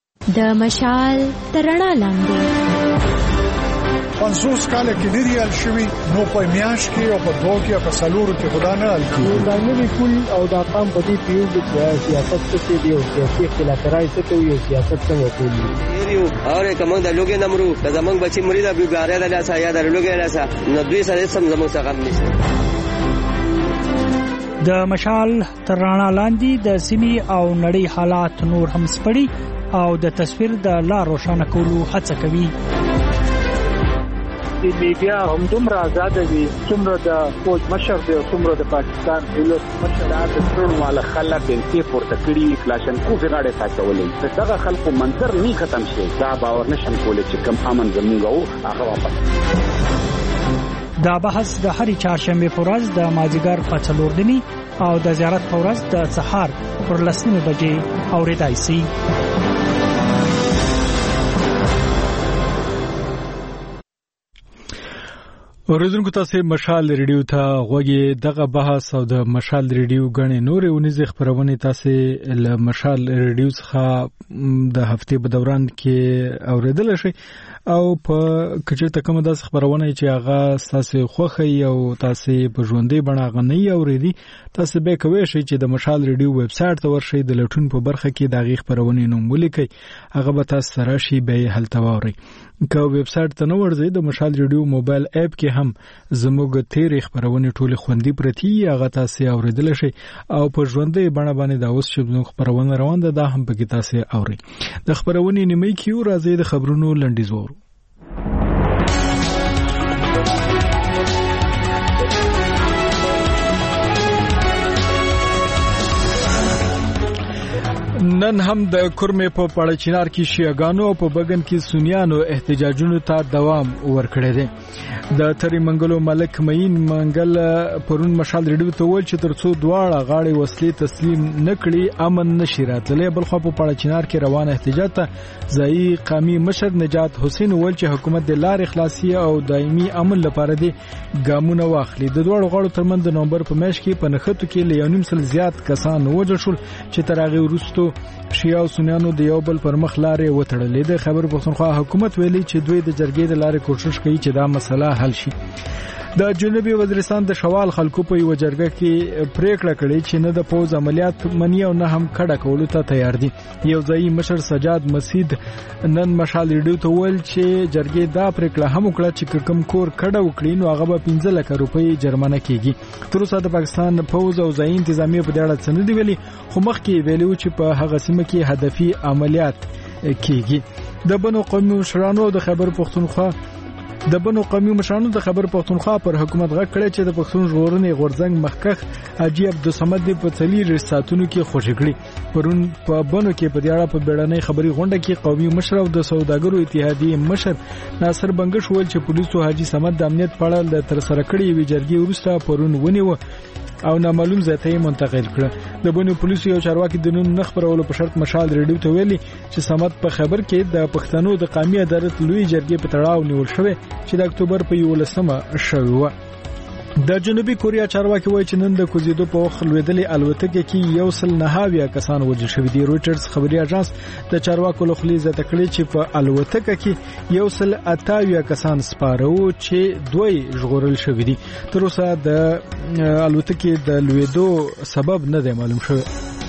د مشال تر رڼا لاندې پنځوس کاله کې نه دی حل شوي نو په میاشت کې او په دوه کې او په څلورو کې خدا نه حل کېږي. دا نوي کول او دا قام په دې پیوږي چې سیاست څه دی او سیاسي اختلافات څه کوي او سیاست څنګه کوي. اور کوم د لوګي نمرو د زمنګ بچي مرید بیګاریا د لاسه یا د لوګي لاسه نو دوی سره سم زموږ څخه نشته. د مشال تر رڼا لاندې د سیمې او نړۍ حالات نور هم سپړي او د تصویر د لا روښانه کولو هڅه کوي. د میډیا هم دومره آزاد دي څومره د فوج مشر دی او څومره د پاکستان دولت مشر د ټول مال خلک بنتي پورته کړي کلاشنکوف غاړه ساتولې دغه خلکو منظر نه ختم شي دا باور نشم کولای چې کم امن زموږ او هغه واپس. دا بحث د هرې چهارشنبه په ورځ د مازدیګر په څلور نیمې او د زیارت په ورځ د سهار پر لس نیمې بجې اورېدای شي. اوریدونکو تاسو مشال ریډیو ته غوږی دغه بحث او د مشال ریډیو غنې نورې ونیزې خبرونه تاسو له مشال ریډیو څخه د هفته په دوران کې اوریدل شي او په کچته کومه د خبرونه چې هغه تاسو خوخه او تاسو په ژوندۍ بڼه غنۍ اوریدي تاسو به کوی شئ چې د مشال ریډیو ویب سټ ته ورشئ د لټون په برخه کې د غي خبرونه نوم ولیکئ هغه به تاسو سره شي به هلته ووري. که ویب سټ ته نو ورځئ د مشال ریډیو موبایل اپ کې هم زموږ تیرې خبرونه ټول خوندې پرتی هغه تاسو اوریدل شي او په ژوندۍ بڼه باندې دا اوس چې زموږ خبرونه روان ده دا هم په کې تاسو اوري. د خبرونه نیمه کې راځي د خبرونو لنډیز وورو. نن هم د کورمې په پړچینار کې شیعاګانو او په بګن کې سنیانو احتجاجونو ته دوام ورکړی دی. د تری منګلو ملک معین منګل پرون مشال ریډیو ته ویل چې ترڅو دواړه غاړې وسلې تسلیم نکړي امن نشي راتللی. بل خو په پړچینار کې روان احتجاج ته ځایي قومي مشر نجات حسین ویل چې حکومت د لارې خلاصي او دایمي امن لپاره دی ګامونه واخلي. د دواړو غاړو ترمنځ د نومبر په میاشت کې په نښتو کې له یو نیم سل زیات کسان وژل شول چې تر هغې وروسته شیعه او سنیانو د یو بل پر مخ لارې وتړلې. د خبر پښتونخوا حکومت ویلي چې دوی د جرګې د لارې کوشش کوي چې دا مسله حل شي. د جنوبي وزیرستان د شوال خلکو په یو جرګه کې پریکړه کړې چې نه د پوز عملیات منی او نه هم کډه کولو ته تیار دي. یو ځایي مشر سجاد مسید نن مشال ریډیو ته ویل چې جرګې دا پریکړه هم وکړه چې کوم کور کډه وکړي نو هغه به پنځه لک روپۍ جرمانه کیږي. تر اوسه د پاکستان پوز او ځایي انتظامیه په دې اړه څه نه دی ویلي، خو مخکې ویلو چې په هغه سیمه کې هدفي عملیات کیږي. د بنو قومي مشرانو د خبر پښتونخوا د بنو قومي مشرانو د خبر پښتونخوا پر حکومت غږ کړی چې د پښتون ژغورنې غورځنګ مخکښ حاجی عبدالصمد د په څلور ساعتونو کې خوشی کړی. پرون په بنو کې په دیاړه په بیړنۍ خبري غونډه کې قومي مشر او د سوداګرو اتحادیې مشر ناصر بنگش ویل چې پولیسو حاجی صمد د امنیت په اړه د تر سره کړې وی جرګې وروسته پرون ونیو او نامعلوم ځای ته منتقل کړ. د بنو پولیسو یو چارواکي د نوم نخبرولو په شرط مشال ریډیو ته ویلي چې صمد په خبر کې د پښتنو د قومي عدالت لوی جرګې په تړاو نیول شوی چې د اکتوبر په یولسمه شوی و. د جنوبي کوریا چارواکي وایي چې نن د کوزیدو په وخت لویدلې الوتکه کې یو سل نهاویا کسان وژل شوي دي. رويټرز خبري اژانس د چارواکو له خولې زده کړې چې په الوتکه کې یو سل اتاویا کسان سپاره وو چې دوی ژغورل شوي دي. تر اوسه د الوتکې د لویدو سبب نه دی معلوم شوی.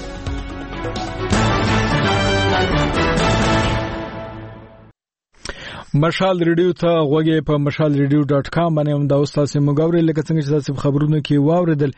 مشال ریډیو ته غوږی په مشال ریډیو ډاټ کام باندې هم دا اوس تاسو موږ لکه څنګه چې تاسو خبرونه کې واوریدل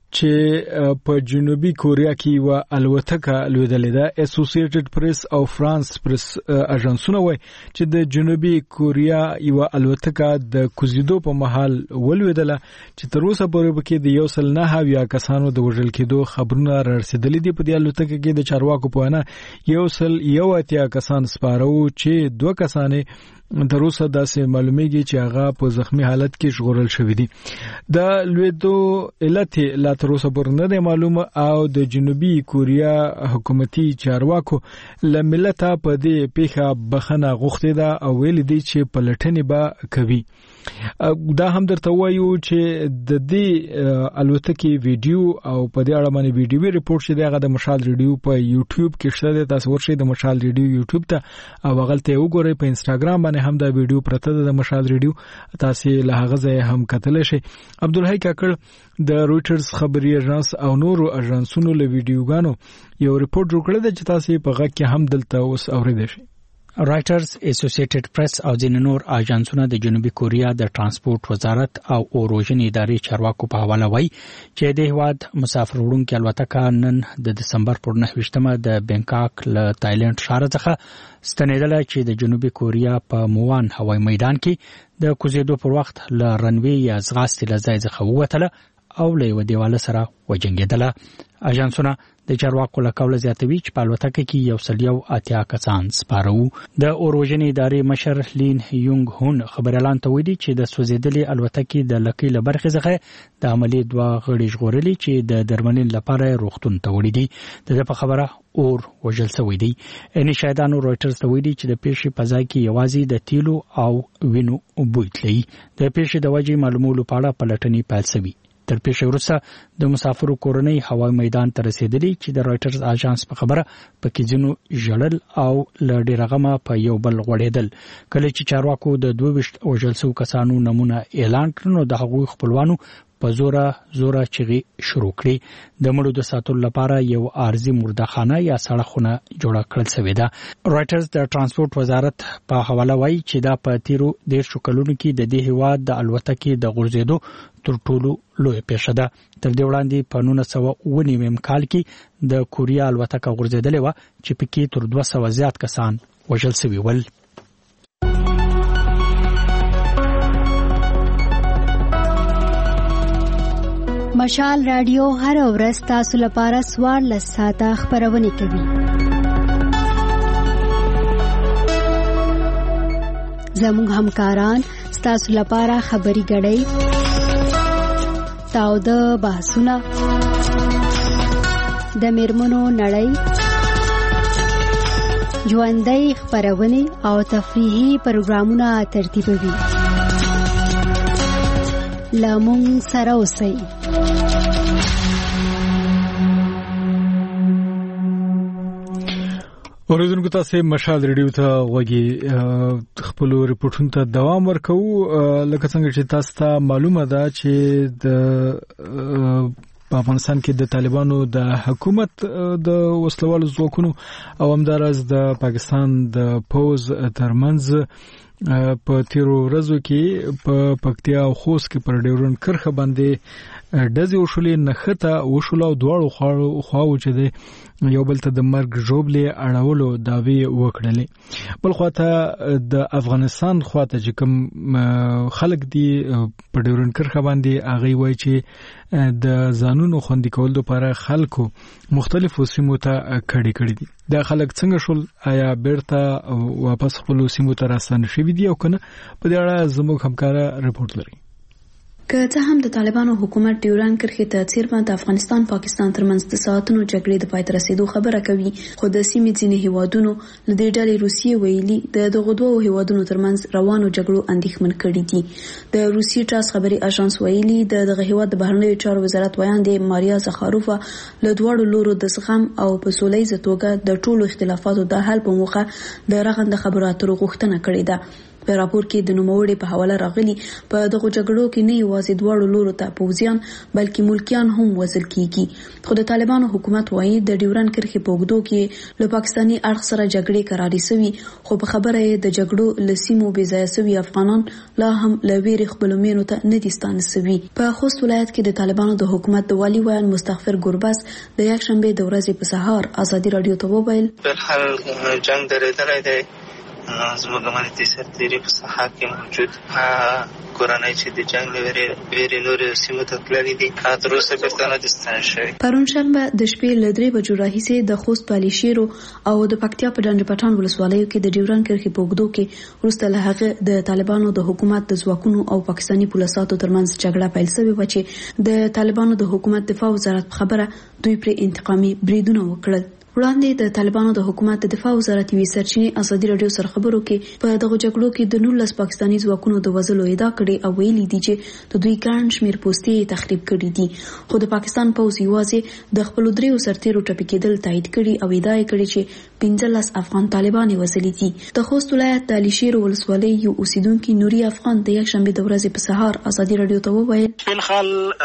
چې په جنوبي کوریا کې و الوتکه لویدلې ده. اسوسییټډ پریس او فرانس پریس اژانسونه وایي چې د جنوبي کوریا یو الوتکه د کوزیدو په محل ولویدله چې تر اوسه پورې پکې د یو سل نه هاویا کسانو د وژل کېدو خبرونه رارسېدلې دي. په دې الوتکه کې د چارواکو په وینا یو سل یو اتیا کسان سپاره وو چې دوه کسانې تر اوسه داسې معلومیږي چې هغه په زخمی حالت کې ژغورل شوی دي. د لویدو علت لا تر اوسه پورې نه دی معلومه او د جنوبي کوریا حکومتي چارواکو له ملته په دې پیښه بخنه غوښتې ده او ویل دي چې پلټنې به کوي. دا هم درته وایو چې د دې الوتکې ویډیو او په دې اړه باندې ویډیو ریپورت چې دغه د مشال ریډیو په یوټیوب کې شته. تاسو ورشئ د مشال ریډیو یوټیوب ته او هغه ته وګورئ. په انستګرام باندې هم دا ویډیو پرته ده د مشال ریډیو، تاسو له هغه ځای هم کتلی شئ. عبدالحی کاکړ د رويټرز خبري اژانس او نورو اژانسونو له ویډیوګانو یو ریپورت جوړ کړی دی چې تاسو په غږ کې هم دلته اوس اوریدئ شئ. رائټرز، اسوسییټډ پریس او ځینې نور اژانسونه د جنوبي کوریا د ترانسپورت وزارت او اوروژن ادارې چارواکو په حواله وایي چې د هیواد مسافر وړونکي الوتکه نن د دسمبر پر نهه ویشتمه د بانکاک له تایلند ښار څخه ستنېدله چې د جنوبي کوریا په موان هوایي میدان کې د کوزیدو پر وخت له رنوي یا ځغاستې له ځای څخه ووتله او له یو دیواله سره وجنګېدله. اژانسونه د چارواکو له قوله زیاتوي چې په الوتکه کې یو سل یو اتیا کسان سپاره وو. د اوروژن ادارې مشر لین یونګ هون خبريالان ته ویلي چې د سوځېدلې الوتکې د لکۍ له برخې څخه د عملي دوه غړي ژغورلي چې د درملنې لپاره روغتون ته وړي دي. د په خبره اور وژل شوی دی. ان شاهدانو رويټرز ته ویلي چې د پیښې په ځای کې یوازې د تیلو او وینو بوی تللی. د پیښې د وجې معلومولو په اړه پلټنې پیل شوې. تر پیښې وروسته د مسافرو کورنۍ هوایي میدان ته رسیدلي چې د رويټرز اژانس په خبره پکې ځینو ژړل او له ډېره غمه په یو بل غوړېدل. کله چې چارواکو د دوه ویشت وژل شوو کسانو نمونه اعلان کړ نو د هغوی خپلوانو په زوره زوره چغې شروع کړې. د مړو د ساتلو لپاره یو عارضي مردخانه یا سړه خونه جوړه کړل شوې ده. رويټرز د ترانسپورت وزارت په حواله وایي چې دا په تیرو دېرشو کلونو کې د دې هیواد د الوتکې د غورځېدو تر ټولو لوی پیښه ده. تر دې وړاندې په نولس سوه اووه نیم کال کې د کوریا الوتکه غورځېدلې وه چې پکې تر دوه سوه زیات کسان وژل شوي ول. مشال رادیو هر ورځ تاسو لپاره څوارلس ساعته خبرونه کوي. زموږ همکاران ستاسو لپاره خبري غړي تاوده بحثونه د میرمنو نړۍ ژوندۍ خبرونه او تفریحي پروګرامونه ترتیبوي. لامون سره اوسئ. اوریدونکو تاسو مشال ریډیو ته وګورئ خپل ریپورتونو ته دوام ورکوو. لکه څنګه چې تاسو ته معلومه ده چې د په افغانستان کې د طالبانو د حکومت د وسلوالو ځواکونو او همدارس د پاکستان د پوز ترمنځ په تیرو ورځو کې په پکتیا او خوست کې پر ډیورن کرخه باندې ډزې وشولې، نښته وشوله او دواړو خواو چې د یو بل ته د مرګ ژوبلې اړولو دعوی وکړلې. بل خواته د افغانستان خواته چې کوم خلک دي په ډیورن کرخه باندې هغه وایي چې د ځانونو خوندي کول لپاره خلکو مختلفو سیمو ته کړي کړي دي. دا خلک څنګه شول؟ آیا بیرته واپس خپل سیمو ته راستانه شوي دي او کنه؟ په دې اړه زموږ همکار رپورت لري. که څه هم د طالبانو حکومت ډیورن کرښې ته څیرمه د افغانستان پاکستان ترمنځ د ساعتونو جګړې د پای ته رسیدو خبره کوي، خو د سیمې ځینې هیوادونو له دې ډلې روسیې ویلي د دغو دوو هیوادونو ترمنځ روانو جګړو اندېښمن کړي دي. د روسي ټاس خبري اژانس ویلي د دغه هیواد د بهرنیو چارو وزارت ویاندې ماریا زخاروفا له دواړو لورو د زغم او په سولهییزه توګه د ټولو اختلافاتو د حل په موخه د رغنده خبرو اترو غوښتنه کړې ده. په راپور کې د نوموړي په حواله راغلي په دغه جګړو کې نه یوازې دواړو لورو ته پوځیان بلکې ملکیان هم وژل کیږي. خو د طالبانو حکومت وایي د ډیورن کرښې په اوږدو کې له پاکستاني اړخ سره جګړې کرارې شوي، خو په خبره یې د جګړو له سیمو بې ځایه شوي افغانان لا هم له ویرې خپلو مینو ته نه دي ستانه شوي. په خوست ولایت کې د طالبانو د حکومت د والي ویان مستغفر ګوربز د یکشنبه د ورځې په سهار ازادي رادیو ته وویل بهرحال جنگ درېدلی دی، زموږ امنیتي سرتېري په ساحه کې موجود، کورنۍ چې د جنګ له ویرې نورې سیمو ته تللي دي تر اوسه بېرته نه دي ستانه شوي. پرون شنبه د شپې له درې بجو راهیسې د خوست په علیشیرو او د پکتیا په ډنډ پټان ولسوالیو کې د ډیورن کرښې په اوږدو کې وروسته له هغه د طالبانو د حکومت د ځواکونو او پاکستاني پولیسو ترمنځ جګړه پیل شوې وه چې د طالبانو د حکومت دفاع وزارت په خبره دوی پرې انتقامي بریدونه وکړل. وړاندې د طالبانو د حکومت د دفاع وزارت یوې سرچینې ازادي رادیو سره خبرو کې په دغه جګړو کې د نولس پاکستاني ځواکونو د وژلو ادعا کړې او ویلي دي چې د دوی ګڼ شمېر پوستې تخریب کړي دي، خو د پاکستان پوځ یوازې د خپلو دریو سرتیرو ټپي کېدل تایید کړي او ادعا یې کړې چې پنځلس افغان طالبان یې وژلي دي. د خوست ولایت د علیشیر ولسوالۍ یو اوسیدونکي نوري افغان د یکشنبه د ورځې په سهار ازادي رادیو ته وویل فلحال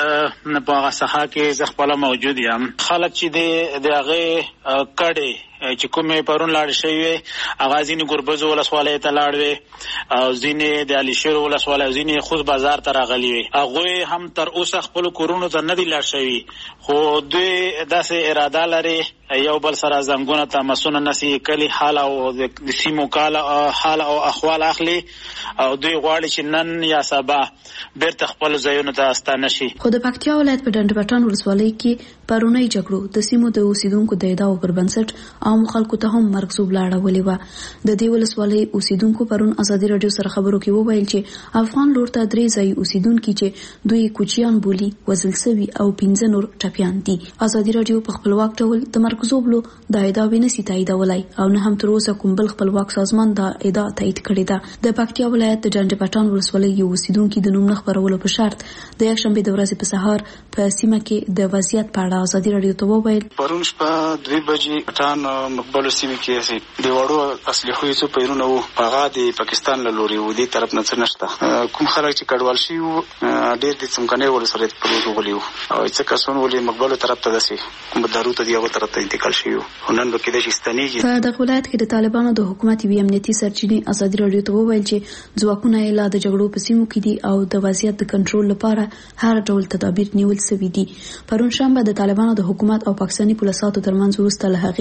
نه په هغه ساحه کې زه خپله موجود یم. خلک چې د هغې کډې چې کومې پرون لاړې شوې وې هغه ځینې ګربزو ولسوالۍ ته لاړ وې او ځینې د علیشیر ولسوالۍ ځینې خوست بازار ته راغلي وې. هغوی هم تر اوسه خپلو کورونو ته نه دي لاړ شوي، خو دوی داسې اراده لري یو بل سره زنګونه تماسونه نسی کلی حال او د سیمو کال حال او احوال اخلي او دوی غواړي چې نن یا سبا بیرته خپل ځایونو ته ستانه شي. خو د پکتیا ولایت په ډنډ پټان ولسوالۍ کې پرونی جګړو د سیمو د اوسیدونکو د ادعاو پر بنسټ عام خلکو ته هم مرګ لاړه ولې و. د دې ولسوالۍ اوسیدونکو پرون ازادي رادیو سره خبرو کې وویل چې افغان لور ته درې ځای اوسیدونکو چې دوی کوچیان بولی وزل سوي او پنځه نور ټپيان دي. ازادي رادیو په خپلواک ډول د مرګ زوبلو د ادعا ونسي تاییدولای او نه هم تر اوسه کوم بل خپلواک سازمان د ادعا تایید کړی ده. د پکتیا ولایت د ډنډ پټان ولسوالۍ یو اوسیدونکو د نوم نه خبرولو په شرط د یکشنبه د ورځې په سهار په سیمه کې د وضعیت په اړه ازادي رادیو ته وویل پرون شپه دوه بجې پټان مقبل سیمه کې د وړو اصلي خو پیرونه وو هغه د پاکستان له لوري و دي طرف نه څه نشته. کوم خلک چې کډوال شي ډېر د څمکنه ولسوالۍ په لور وغلیو او څه کسون ولې مقبل طرف ته دسي کوم دارو ته دی هغه طرف ته انتقال شي ونن به کې د شستنیږي. په دغه ولایت کې د طالبانو د حکومت وی امنیتي سرچینې ازادي رادیو ته وویل چې ځواکونه یې لا د جګړو په سیمو کې دي او د وضعیت د کنټرول لپاره هر ډول تدابیر نیول شوي دي. پرون شنبه د طالبانو د حکومت او پاکستاني پولیسو ترمنځ وروسته له هغې جګړې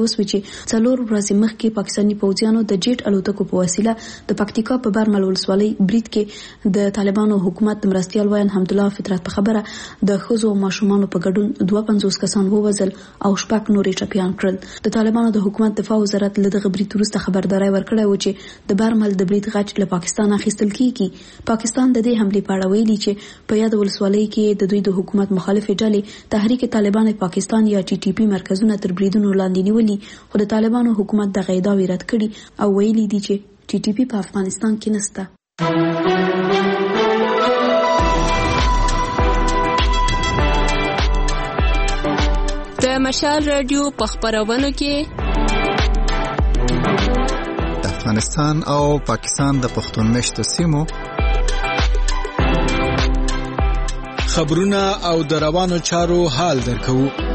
خبرونه وسوي چې څلور ورځې مخکې پاکستاني پوځیانو د جیټ الوتکو په وسیله د پکتیکا په برمل ولسوالۍ برید کې د طالبانو حکومت د مرستيال وایي حمدالله فطرت په خبره د خزو او ماشومان په ګډون دوه پنځوس کسان ووژل او شپږ نورې ټپيان کړل. د طالبانو د حکومت دفاع وزارت له دغه برید وروسته خبرداري ورکړه و چې د برمل د برید غچ له پاکستان اخیستل کیږي. پاکستان د دې حمله په اړه ویلي چې په یاد ولسوالۍ کې د دوی د حکومت مخالفه ډلې تحریک طالبان پاکستان یا ټي ټي پی مرکزونه تر بریدونو لاندې نیولي، خو د طالبانو حکومت د غیداوی رد کړي او ویلي دي چې ټي ټي پی په افغانستان کې نشته. د مشال رادیو په خبرونو کې د افغانستان او پاکستان د پښتون مشتو سیمو خبرونه او د روانو چارو حال درکو.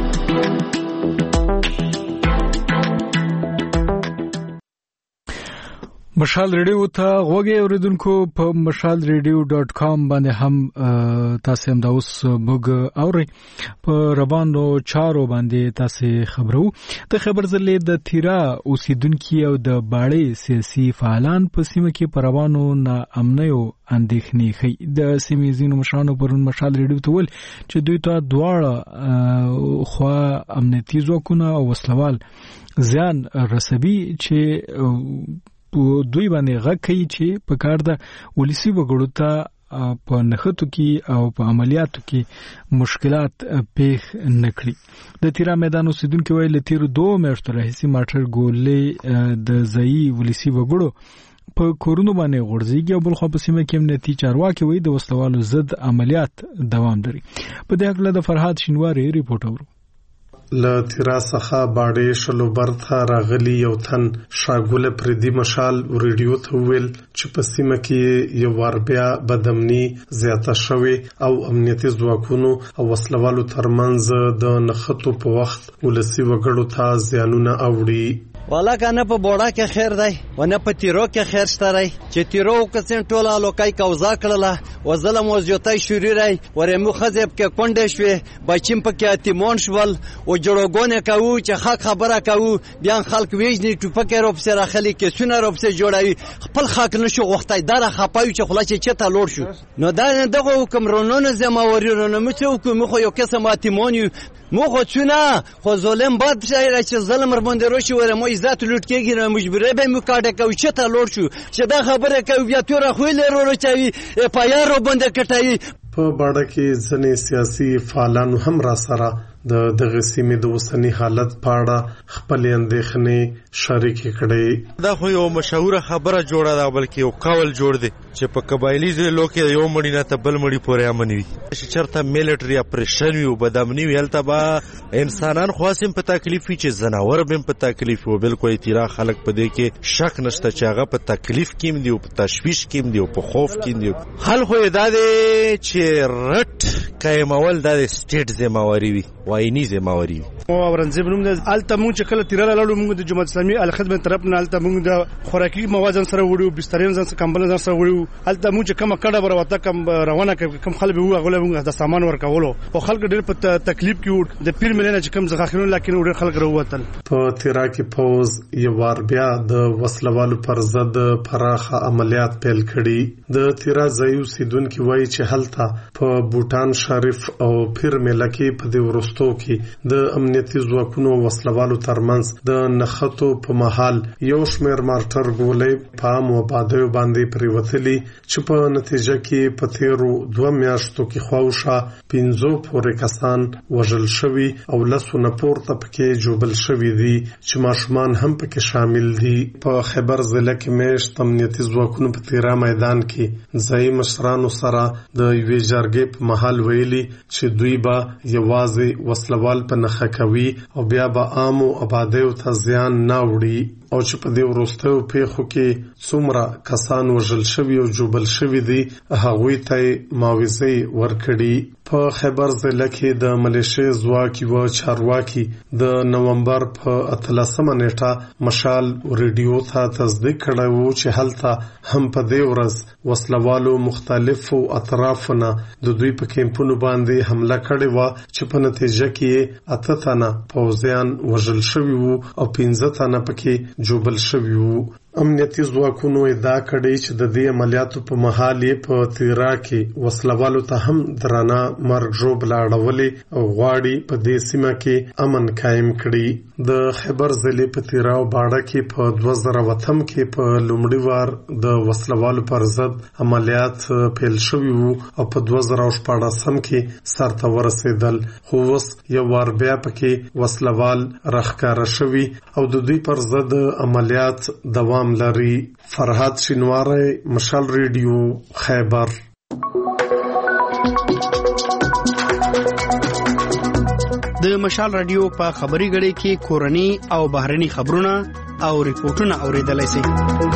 مشال ریډیو ته غوږی اوریدونکو په مشال ریډیو ډاٹ کام باندې هم تاسو هم دا اوس موږ اوري په روانو چارو باندې تاسو خبرو. ته خبر زلې د تیرا اوسیدونکو او د باړې سیاسي فعالان په سیمه کې په روانو نا امنیو اندېښنې خي. د سیمې زینو مشرانو پرون مشال ریډیو ته ول چې دوی ته دواړه خو امنیتي ځواکونه او وسلوال ځان رسبي چې دوی باندې غږ کوي چې په کار د ولسی وګړو ته په نخښتو کې او په عملیاتو کې مشکلات پیښ نکړي. د تیرا میدان اوسیدونکو ویل تیر دوه میاشتې راهیسې ماټر ګولې د ځای ولسی وګړو په کورونو باندې غورځيږي او بل خو په سیمه کې امنیتي چارواکي وایي د وسلوالو ضد عملیات دوام لري. په دې اړه د فرهاد شینواری ریپورت اورو. له تیرا څخه باډې شلو برته راغلی یو تن شاګول پردي مشال ریډیو ته ویل چې په سیمه کې یو ور بیا بدامني زیاته شوې او امنیتي ځواکونو او وسلوالو ترمنځ د نخښتو په وخت ولسی وګړو ته زیانونه اوړي. والا کنه په بوډا کې خیر دی ونه په تیرو کې خیر شته راي چې تیرو کسن ټوله لوکای کوزا کړله و ظلم او زیاتای شوري راي ورمو خزب کې کونډه شوې بچیم په کې اتمون شول او جوړګونه کوي چې حق خبره کوي بیا خلک ویجنی ټوپک روب سره خلی کې سونه روب سره جوړوي خپل حق نشو غوښتای دره خپایو چې خلاص چې ته لوړ شو نو دا دغه حکم رونونه زمواري رونه مو څه حکم خو یو قسم اتمون مو خو څونه خو ظلم بد شي چې ظلم باندې روشي ورمو عزت لوټ کېږي نو مجبوره به مو کاټه کوي چې ته لوړ شو چې دا خبره کوي بیا تور خو لرو رچوي پایار باندې کټوي. په باډه کې ځنې سیاسي فعالانو هم را سره د دغه سیمې د اوسنی حالت په اړه خپل اندېښنې شریک کړي. دا خو یو مشهور خبره جوړه ده بلکې یو قول جوړ دی چې په قبایلی ځلو کې یو مړی نه ته بل مړی پورې امن وي چې چرته میلیټري اپریشن وي او بدامني وي هلته به انسانان خاصم په تکلیف وي چې زناور به په تکلیف وي. بالکل تیرا خلک په دې کې شک نشته چې هغه په تکلیف کې دي او په تشویش کې دي او په خوف کې دي. حل خو دا دی چې رټ قائمول د سټیټ ذمہواری وي واینی ذمہواری وي. او ورنځب نوم د الته مونږ چې کله تیرا لاړو مونږ د جماعت اسلامي الخدمت طرف نه الته مونږ د خوراکي مواد سره وړو بسترین سره کمبل سره وړو الته مونږ کوم کډه بروته کم روانه کوم خلک وو غوله مونږ د سامان ورکولو او خلک ډېر په تکلیف کې د پیر ملنه چې کم ځخاخرون لکه ډېر خلک وروتل. په تیرا کې پوز یو وار بیا د وسلوالو پر ضد پراخه عملیات پیل کړي. د تیرا ځایو سیدونکو وایي چې هلته په بوتان شریف او پیر ملک کې په دې ورستو کې د امنیتي ځواکونو وسلوالو ترمنځ د نخښتو په محل یو شمېر مارټر ګولې په عام آبادیو باندې پریوتلي چې په نتیجه کې په تیرو دوه میاشتو کې خواوشا پنځو پورې کسان وژل شوي او لسونه پورته پکې جوبل شوي دي چې ماشومان هم پکې شامل دي. په خیبر ضلع کې میشت امنیتي ځواکونو په تیرا میدان کې ځای مشرانو سره د یوې جرګې په محل ویلي چې دوی به یوازې وسلوال په نخښه کوي او بیا به عامو آبادیو ته زیان نه وړي او چې په دې وروستیو پیښو کې څومره کسان وژل شوي او جوبل شوي دي هغوی ته معاوضې ورکړي. په خیبر ضلع کې د ملیشیا ځواک یو چارواکي د نومبر په اتلسمه نیټه مشال ریډیو ته تصدیق کړی و چې هلته هم په دې ورځ وسلوالو مختلفو اطرافونه د دوی په کیمپونو باندې حمله کړې وه چې په نتیجه کې اته تنه پوځیان وژل شوي وو او پنځه تنه پکې جوبل شوي وو. امنیتي ځواکونو ادعا کړې چې د دې عملیاتو په مهال یې په تیرا کې وسلوالو ته هم درانه مرګ ژوبله اړولې او غواړي په دې سیمه کې امن قایم کړي. د خیبر ضلع په تیرا او باړه کې په دوه زره اتم کې په لومړي وار د وسلوالو پر ضد عملیات پیل شوي وو او په دوه زره شپاړسم کې سرته ورسېدل، خو اوس یو وار بیا پکې وسلوال راښکاره شوي او د دوی پر ضد عملیات دوام لري. فرهاد شینواری، مشال ریډیو، خیبر. د مشال رادیو په خبري غړي کې کورني او بهرني خبرونه او ریپورتونه اوریدلای شئ.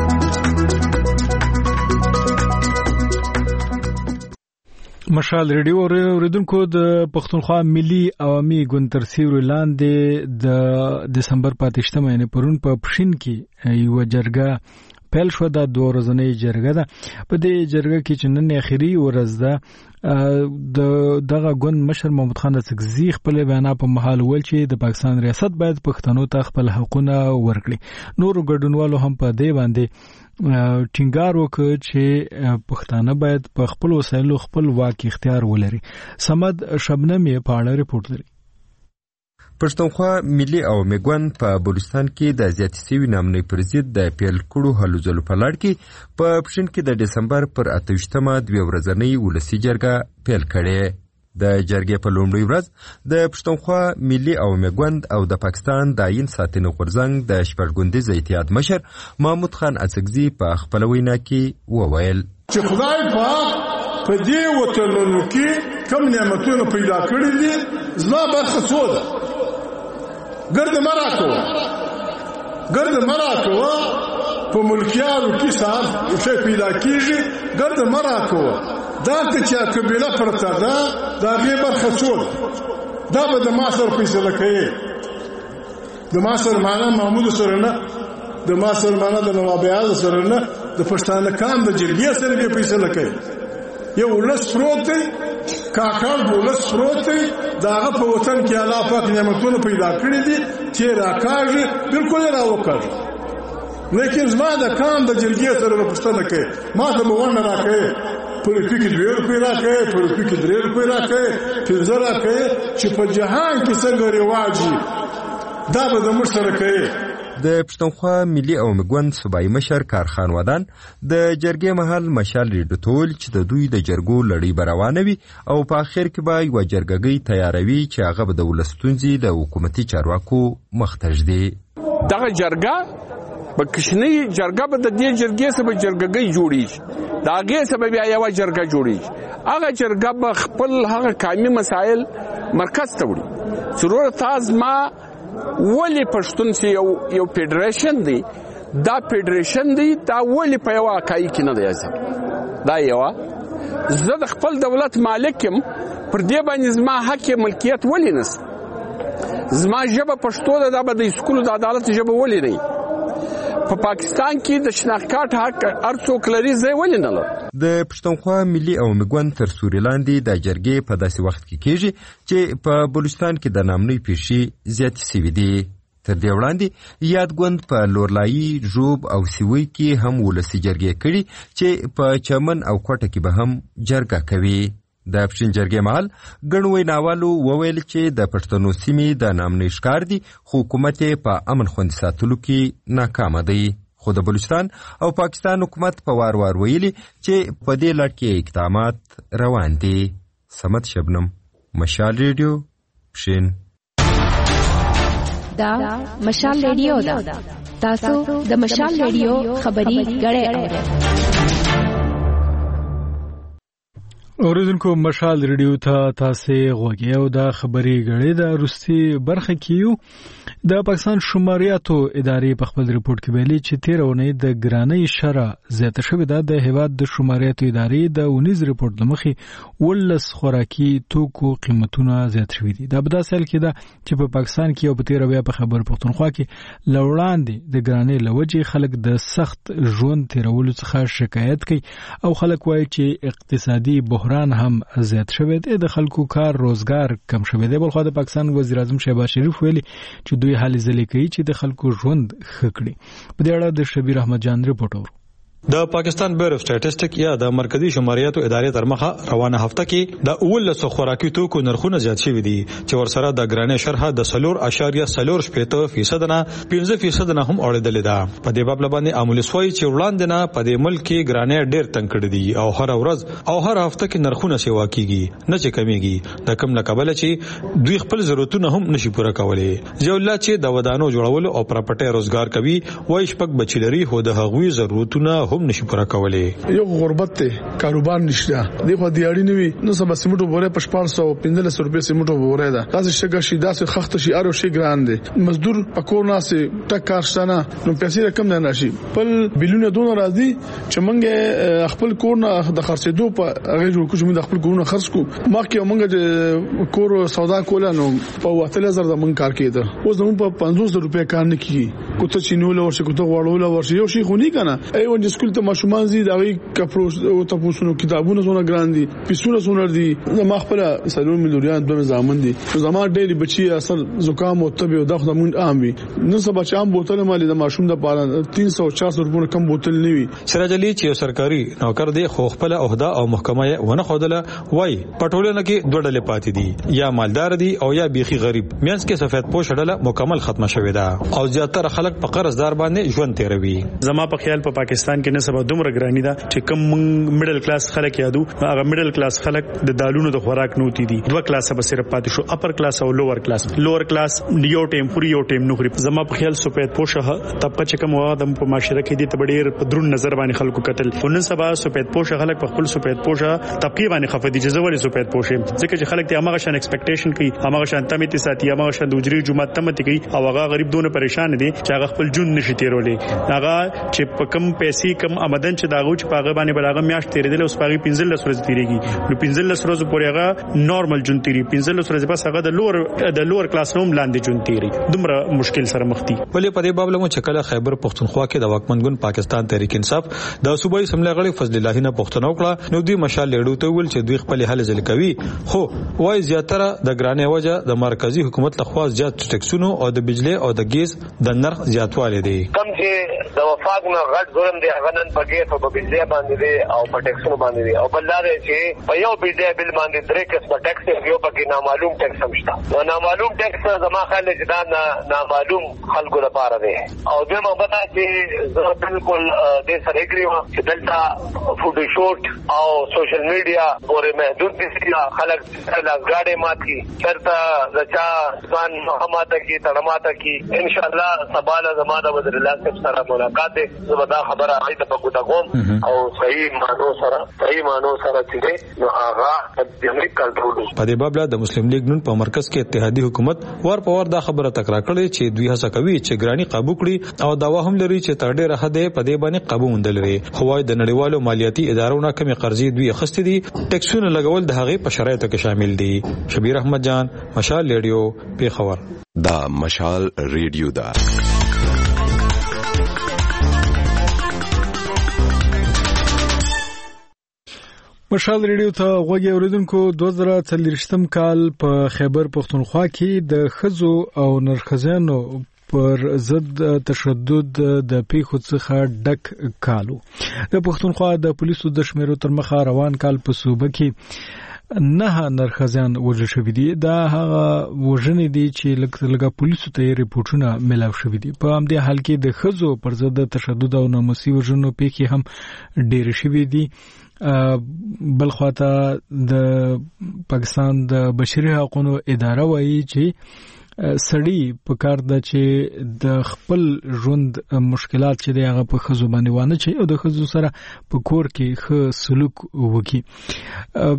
مشال ریډیو اوریدونکو د پښتونخوا ملي عوامي ګوند تر سیوري لاندې د دسمبر په اتهشتمه یعنی پرون په پښین کې یو جرګه پیل شو. دا دوه ورځنۍ جرګه ده. په دې جرګه کې چې نن اخیری ورځ ده د دغه ګوند مشر محمد خان رڅکزي خپل بیان په محل ول چې د پاکستان ریاست باید پښتنو ته خپل حقوقونه ورکړي. نور ګډونوالو هم په دې باندې ټینګار وکړ چې پښتانه باید په خپل وسایلو خپل واک اختیار ولري. سمد شبنم یې په اړه ریپورت لري. پښتونخوا ملي عوامي ګوند په بلوچستان کې د زیاتې سوي نامنۍ پر ضد د پیل کړو هلو ځلو په لړ کې په پښین کې د دسمبر پر اتهشتمه دوه ورځنۍ ولسي جرګه پیل کړې. د جرګې په لومړۍ ورځ د پښتونخوا ملي عوامي ګوند او د پاکستان د آیین ساتنې غورځنګ د شپږ ګوندیز اتحاد مشر محمود خان اڅکزي په خپله وینا کې وویل چې خدای پاک په دې وطنونو کې کوم نعمتونه پیدا کړي دي زما برخه څو ده. ګرد مه راکوه ګرد مه راکوه په ملکیانو کې ساعت یو شی پیدا کېږي. ګرد مه راکوه دا که چې قبیله پرته ده د هغې برخه څو ده. دا به د ما سره فیصله کوي. د ما سره معنا محمود سره نه، د ما سره معنا د نواب ایاز سره نه، د پښتانه کام د جرګې سره به فیصله کوي. یو ولس پروت دی، کاکړ به ولس پروت دی، د هغه په وطن کې الله پاک نعمتونه پیدا کړي دي چې راکاږي بالکل یې راوکاږي. لیکن زما د کام د جرګې سره به پوښتنه کوي، ما ته به ونه راکوي په روپي کې دوه روپۍ راکوي، په روپي کې درې روپۍ راکوي، پنځه راکوي، چې په جهان کې څنګه رواج وي دا به د موږ سره کوي. د پښتونخوا ملي عوامي ګوند صوبایي مشر کارخان ودان د جرګې مهال مشال ریډیو ټول چې د دوی د جرګو لړۍ به روانه وي او په اخر کې به یوه جرګګۍ تیاروي چې هغه به د ولس ستونزې د حکومتي چارواکو مخ ته ږدي. دغه جرګه په کشنۍ جرګه به د دې جرګې سره جرګګۍ جوړیږي، د هغې سره بیا یوه جرګه جوړیږي. هغه جرګه به خپل هغه قومي مسایل مرکز ته وړي. ضرور تاسو ما ولی پښتون چې یو یو فدریشن دی، دا فدریشن دی دا ولی په یو اکای کې نه دی ځم. دا یو زه د خپل دولت مالک یم، پر دې باندې زما حق ملکیت ولی نشته. زما ژبه پښتو ده، دا به د سکول د عدالت ژبه ولی نه. په پاکستان کې د شناخت حق هر څوک لري، زه ولی نه لرم. د پښتونخوا ملي عوامي ګوند تر سوري لاندې د جرګې په داسې وخت کې کېږي چې په بلوچستان کې د نامنۍ پیښې زیاتې سوي دي. تر دې وړاندې یاد ګوند په لورلایي، ژوب او سیوۍ کې هم ولسي جرګې کړي چې په چمن او کوټه کې به هم جرګه کوي. د پښین جرګې مهال ګڼ ویناوالو وویل چې د پښتنو سیمې د نامنۍ ښکار دي، خو حکومت یې په امن خوندي ساتلو کې ناکامه دی. خو د بلوچستان او پاکستان حکومت په وار وار ویلي چې په دې لړ کې اقدامات روان دي. سمت شبنم، مشال ریډیو، پښین. دا مشال ریډیو ده. تاسو د مشال ریډیو خبري غړې اورئ. اوریدونکو مشال ریډیو ته تاسو غوږی او د خبري غړي د روسي برخه کیو د پاکستان شماریاتو ادارې په خپل ریپورت کې ویلي چې تیرونه د ګرانۍ شره زیاته شوې ده. د هیواد د شماریاتو ادارې د اونیز ریپورت لمخې ولس خوراکي توکو قیمتونه زیات شوې دي. دا په داسې حال کې ده چې په پاکستان کې او په تیر بیا په خبر پښتونخوا کې لوړاندې د ګرانۍ لوجې خلک د سخت ژوند تیرولو څخه شکایت کوي او خلک وایي چې اقتصادي بحران هم زیات شوی دی، د خلکو کار روزګار کم شوی دی. بل خو د پاکستان وزیر اعظم شهباز شریف ویلي چې دوی حالې ځلې کوي چې د خلکو ژوند ښه کړي. په دې اړه د شبیر احمد جان رپورټ اورو. د پاکستان بیور اف سټیټسټک یا د مرکزی شماریاتو ادارې تر مخه روانه هفته کې د اولس خوراکي توکو نرخونه زیات شوي دي چې ورسره د ګرانۍ شرح د صفر اشاریه صفر شپږ فیصد نه پنځه فیصد نه هم اړیدلې ده. په دې باب باندې عامل سوي چې وړاندې نه په دې ملک کې ګرانۍ ډېر تنګ کړي دي او هر ورځ او هر هفته کې نرخونه سیوا کیږي نه چې کمیږي. د کم نه قبل چې دوی خپل ضرورتونه هم نشي پوره کولای. ځولا چې د ودانو جوړولو او پراپرټي روزګار کوي وای شپږ بچلري هو د هغوی ضرورتونه هم نشي پوره کولای. یو غربت ته کاروبار نشته دی خو دیاړي نیوي نو سبا سیمټو بوره په شپږ سوه پنځه سوه روپیا سیمټو بوره ده. تاسو شګه شي داسې خخت شي ارو شي ګران دي مزدور پکور ناسه ټک کارشتنه نو پیسې کم نه نشي. بل بلیونه دونه راځي چې مونږه خپل کور نه د خرڅېدو په هغه جوړ کوم د خپل کورونه خرڅ کو ما کې مونږه د کور سودا کوله نو په واتل زر د مونږ کار کېده اوس نو په پنځوس زره روپیا کار نه کیږي. کوته چینول ورشه کوته وړول ورشه یو شي خونی کنه ایو د سکول ته شومان زی دغه کپرو او تاسو کتابونه زونه ګران دي پیسونه زونه دي ما خپل سلور مليون دوه زامن دي زما ډېری بچي اصل زکام او تبي او دغه مون عام وي نن سبا چې عام بوتل مالي د ماشوم د پاره تین سو چار سو روپیه کم بوتل نیوي. سراج علي چې سرکاري نوکر دی خو خپل عہده او محکمه ونه خودله وای پټولنه کې دوه ډلې پاتې دي یا مالدار دي او یا بيخي غریب. مینس کې سفید پوش ډله مکمل ختمه شوې ده او زیاتره خلک په قرضدار باندې ژوند تیروي. زما په خیال په پاکستان کې نه سبا دومره ګرانی ده چې کوم میډل کلاس خلک یادو هغه میډل کلاس خلک د دالونو د خوراک نوتی دي. دوه کلاسه به صرف پاتې شو اپر کلاس او لوور کلاس. لوور کلاس یو ټیم پوری یو ټیم نو زما په خیال سپید پوشه طبقه چې کوم واه د په معاشره کې دي تبډیر په درون نظر باندې خلکو قتل ونن سبا سپید پوشه خلک په خپل سپید پوشه طبقه باندې خفه دي چې زوري سپید پوشه ځکه چې خلک ته هغه شان ایکسپیکټیشن کوي هغه شان تمه ساتي هغه شان د وجري جمعه تمه کوي او هغه غریب دونه پریشان دي چې هغه خپل جون نشي تیرولې. هغه چې په کم پیسې کم آمدن چې داغو چې پاغه باندې بلاغه میاشت تیرېدل اوس پاغه پنځه لس ورځې تیریږي نو پنځه لس ورځې پورې هغه نورمال جون تیری پنځه لس ورځې بس هغه د لوور د لوور کلاس نوم لاندې جون تیری دومره مشکل سره مخ دي. ولې په دې باب له چې کله خیبر پښتونخوا کې د واکمنګون پاکستان تحریک انصاف د صوبایي اسمبلی غړي فضل الله نه پښتنو کړه نو دوی مشال لیډو ته ول چې دوی خپل حل ځل کوي خو وای زیاتره د ګرانې وجه د مرکزی حکومت لخوا زیات ټیکسونو او د بجلی او د ګیس د نرخ زیاتوالی دی. کم چې د وفاق نه غټ ظلم دی هغه نن په ګیس او په بجلی باندې دی او په ټیکسونو باندې دی او بل دا چې په یو بجلی بل باندې درې قسمه ټیکس یو پکې نامعلوم ټیکس هم شته. نو نامعلوم ټیکس زما خیال چې دا نامعلوم خلکو لپاره دی او دوی مو بتا چې زه بالکل د سره اګری وم چې دلته فوټو شوټ او سوشل میډیا پورې محدود دي چې خلک لاګاډي ماتي چرته ځا ځان محمد کی تړماته کی ان شاء الله سباله زماده وزیر الله صاحب سره ملاقات دي زبدا خبره ایته په ګوتا کوم او صحیح مانو سره صحیح مانو سره چې نو هغه د امریکا کنټرول. په دې باب د مسلم لیگ نن په مرکز کې اتحادیه حکومت ور په ور دا خبره تکرار کړې چې دوی هڅه کوي چې ګرانی قابو کړي او دا هم لري چې تر ډیره حد په دې باندې قابو مندل لري. خوای د نړیوالو مالیاتي ادارو نه کمی قرضې دوی اخستې دي ټیکسونه لګول د هغې په شرایطو کې شامل دي. شبیر احمد جان مشال ریډیو پیښور. دا مشال ریډیو دا مشال ریډیو ته غوږی اوریدونکو دوه زره څلوېښتم کال په خیبر پښتونخوا کې د ښځو او نرښځانو پر ضد تشدد د پیښو څخه ډک کالو. د پښتونخوا د پولیسو د شمیرو تر مخه روان کال په صوبه کې نه نرښځان وژل شوي دي. دا هغه وژنې دي چې لږ لږه پولیسو ته ریپورټونه ملاو شوي دي. په همدې حال کې د ښځو پر ضد تشدد او ناموسي وژنو پیښې هم ډېرې شوي دي. بل خواته د پاکستان د بشري حقوقو اداره وایي چې سړی په کار د چې د خپل ژوند مشکلات چې دی هغه په خزو باندې وانه چې او د خزو سره په کور کې ښه سلوک وکړي.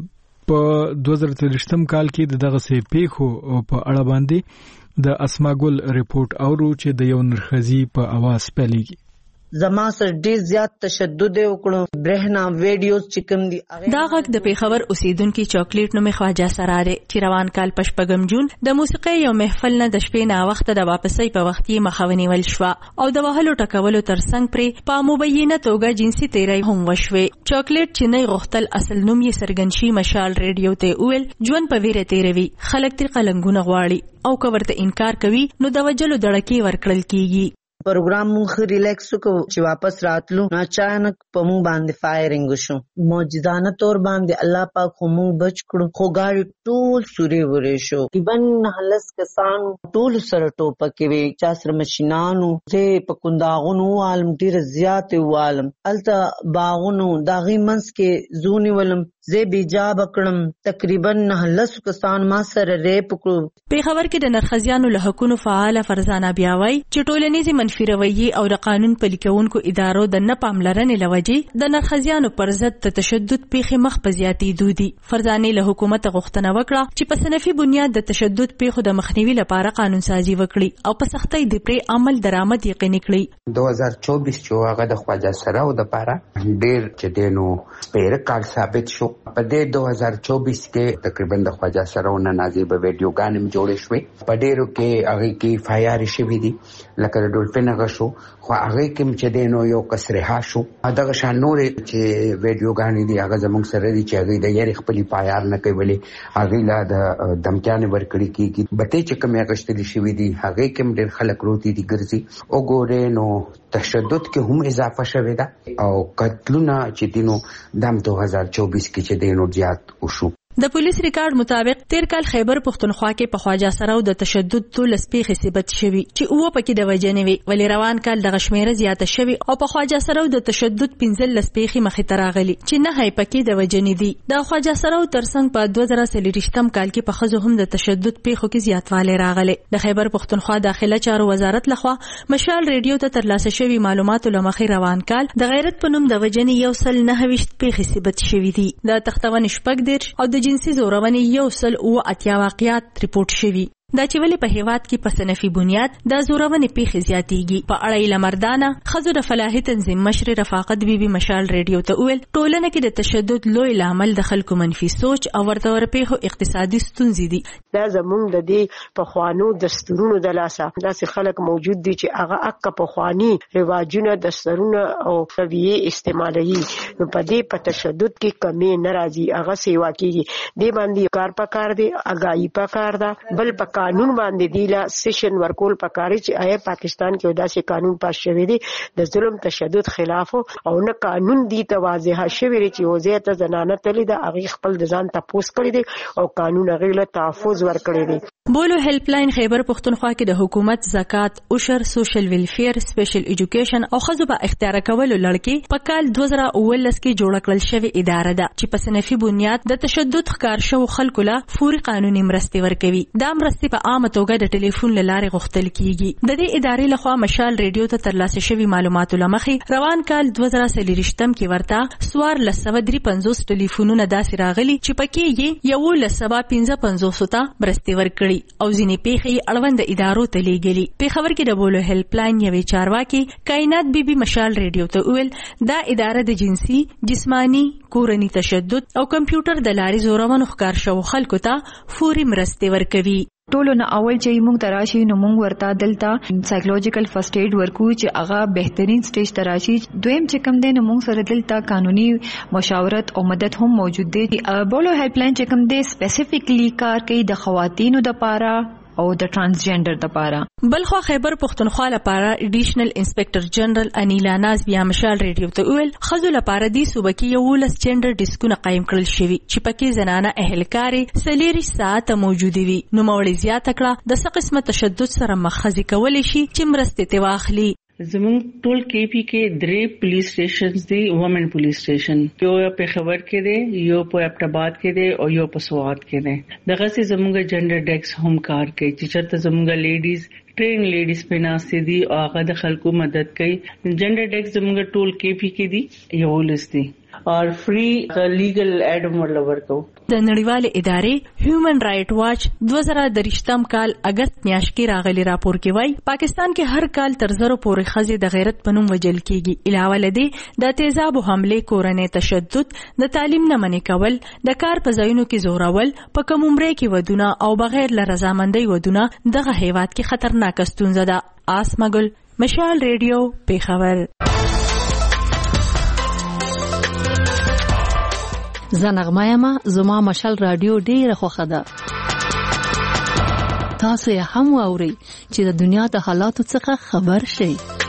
په دوه زره څلوېښتم کال کې د دغه سه پیښو په اړه باندې د اسماګل ریپورت اورو چې د یو نرخزي په اواز پیلېږي. زما سره ډیر زیات تشدد وکړو برهنا ویډیوز چې کوم دي دا غږ د پیښور اوسیدونکو چاکلیټ نومې خواجه سراره چې روان کال پشپږم جون د موسیقي یو محفل نه د شپې نه وخت د واپسۍ په وخت یې مخاوني ول شو او د وهلو ټکولو ترڅنګ پرې په مبینه توګه جنسي تیری هم وشوي. چاکلیټ چې نه غختل اصل نوم یې سرګنشي مشال ریډیو ته ویل ژوند په ویره تیروي خلک تر قلنګونه غواړي او کورته انکار کوي نو د وجلو دړکی ورکړل کیږي. پروګرام مونږ ریلیکس وکړو چې واپس راتلو نو اچانک په مونږ باندې فایرینګ وشو. معجزانه تور باندې الله پاک خو مونږ بچ کړو خو ګاډي ټول سوري ورې شو. تقریبا هلس کسان ټول سره ټوپکې وي چا سره مشینانو زه په کنداغونو عالم ډیر زیات عالم الته باغونو داغي منس کې زونی ولم زه بیجاب کړم. تقریبا هلس کسان ما سره ریپ کړو. پیښور کې د نرخزیانو له حقونو فعال فرزانه بیاوي چې ټولنیزي منفي رویه او د قانون پلي کوونکو ادارو د نه پاملرنې لوجې د نرخزیانو پر ضد د تشدد پیښې مخ په زیاتېدو دي. فرزانه له حکومت غوښتنه وکړه چې په صنفي بنیاد د تشدد پیښو د مخنیوي لپاره قانون سازي وکړي او په سختۍ د پرې عمل درآمد یقیني کړي. دوه هزار چوبیس چې هغه د خواجه سراو د لپاره ډېر چې دینو پیر کار ثابت شو. په دې دوه هزار چوبیس کې تقریبا د خواجه سراو نه نازیبه ویډیوګان هم جوړې شوې. په ډېرو کې هغه کې فایار شوی دي لکه د ډولفین هغه شو خو هغه کې چې دینو یو کس رها شو. دغه شان نور چې ویډیوګان دي هغه زموږ سره دي چې هغه د یاري خپل پایار نه کوي هغه لا د دمکانې ورکړي کیږي. بته چې کوم غشتلی شوی دي هغه کې ډېر خلک روتي دي ګرځي او ګوره نو تشدد کې هم اضافه شوه ده او قتلونه چې دینو دم دوه هزار چوبیس کې چې دینو زیات وشو. د پولیس ریکارډ مطابق تیر کال خیبر پښتونخوا کې په خواجه سراو د تشدد تولس پیښې ثبت شوي چې اوه پکې د وجنې وي ولې روان کال د غشمیره زیاته شوي او په خواجه سراو د تشدد پنځلس پیښې مخې ته راغلي چې نه هي پکې د وجنې دي. د خواجه سراو ترڅنګ په دوه زره څلوېښتم کال کې په خزو هم د تشدد پیښو کې زیاتوالی راغلی. د خیبر پښتونخوا داخله چارو وزارت لخوا مشال ریډیو ته ترلاسه شوي معلوماتو له مخې روان کال د غیرت په نوم د وجنې یو سل نهه ویشت پیښې ثبت شوي دي. د تختون شپږ دېرش او د جنسي زورونې یو سل اوه اتیا واقعیات ریپورت شوي. دا چې ولې په هیواد کې په صنفي بنیاد د زورونې پیښې زیاتېږي. په اړه یې لمردانه ښځو د فلاحي تنظیم مشر رفاقت بیبي مشال ریډیو ته وویل ټولنه کې د تشدد لوی لامل د خلکو منفي سوچ او ورته ورپېښو اقتصادي ستونزې دي. دا زموږ د دې پخوانو دستورونو د لاسه داسې خلک موجود دي چې هغه اکه پخواني رواجونه دستورونه او طبیعي استعمالوي نو په دې په تشدد کې کمې نه راځي هغه سیوا کېږي. دې باندې کار پکار دی اګایي پکار ده بل پکار قانون باندې دی لا سیشن ورکول پکاري چې آیا پاکستان کې داسې قانون پاس شوی دی د ظلم تشدد خلاف او نه قانون دی ته واضح شوی چې وزیر ته زنانه تللی دا هغه خپل د ځان تپوس کړی دی او قانون هغه له تحفظ ورکړی دی. بولو هیلپ لاین خیبر پښتونخوا کې د حکومت زکات عشر سوشل ویلفیر سپیشل ایجوکیشن او خزو په اختیار کولو لړکی په کال دوه زره اولس کې جوړ کړل شوی اداره ده چې په صنفي بنیاد د تشدد ښکار شو خلکو له فوري قانوني مرستې ورکوي. دا مرستې په عامه توګه د ټلیفون له لارې غوښتل کیږي. د دې ادارې لخوا مشال ریډیو ته ترلاسه شوي معلوماتو له مخې روان کال دوه زره څلوېښتم کې ورته سوار لس سوه درې پنځوس ټلیفونونه داسې راغلي چې پکې یې یولس سوه پنځه پنځوسو ته مرستې ورکړي او ځینې پیښې اړوند ادارو ته لیږلي. پېښور کې د بولو هیلپ لاین یوې چارواکي کائنات بیبي مشال ریډیو ته وویل دا اداره د جنسي جسمانی کورني تشدد او کمپیوټر د لارې زورونو ښکار شوو خلکو ته فوري مرستې ورکوي. ټولو نه اول چې موږ تراشي نو موږ ورته دلته سایکولوژیکل فرست ایډ ورکو چې هغه بهترین سټیج تراشي. دویم چې کوم دی نو موږ سره دلته قانوني مشاورت او مدد هم موجود دی. بولو هیلپ لاین چې کوم دی سپیسیفیکلی کار کوي د خواتینو د پاره او د ترانسجنډر د پاره. بلخو خیبر پښتونخوا لپاره ایډیشنل انسپیکټر جنرال انیلا ناز بیا مشال ریډیو ته ویل خزو لپاره دی صوبه کې یو لس جنډر ډیسکونه قائم کړل شوی چې پکې زنانه اهلکارې سلیری ساعت موجود وي. نو مولې زیات کړه د څه قسمه تشدد سره مخ خزي کولې شي چې مرستې ته واخلي. زمونږ ټول کې پی کې درې پولیس سټیشنز دي وومن پولیس سټیشن یو په خبر کې دي یو په ابټاباد کې دي او یو په سوات کې دي دغه سي زمونږ جنډر ډیکس هم کار کوي چې چرته زمونږ لیډیز ټرین لیډیز په ناسې دي او هغه د خلکو مدد کوي جنډر ډیکس زمونږ ټول کې پی کې دي یو لستی اور فری لیګل ایډ موږ ورکو. د نړیوال ادارې هیومن رائټ واچ دوه زره درشتم کال اگست میاشت کې راغلي راپور کې وایي پاکستان کې هر کال تر زرو پورې ښځې د غیرت په نوم وژل کیږي. علاوه لدې د تیزابو حملې، کورنۍ تشدد، د تعلیم نه منع کول، د کار په ځایونو کې زورول، په کم عمرۍ کې ودونه او بغیر له رضامندۍ ودونه دغه هیواد کې خطرناک ستونزه ده. آسما ګل، مشال ریډیو، پیښور. زنغمه یما زما مشال رادیو ډیره خوښه ده. تاسو یې هم واورئ چې د دنیا د حالاتو څخه خبر شئ.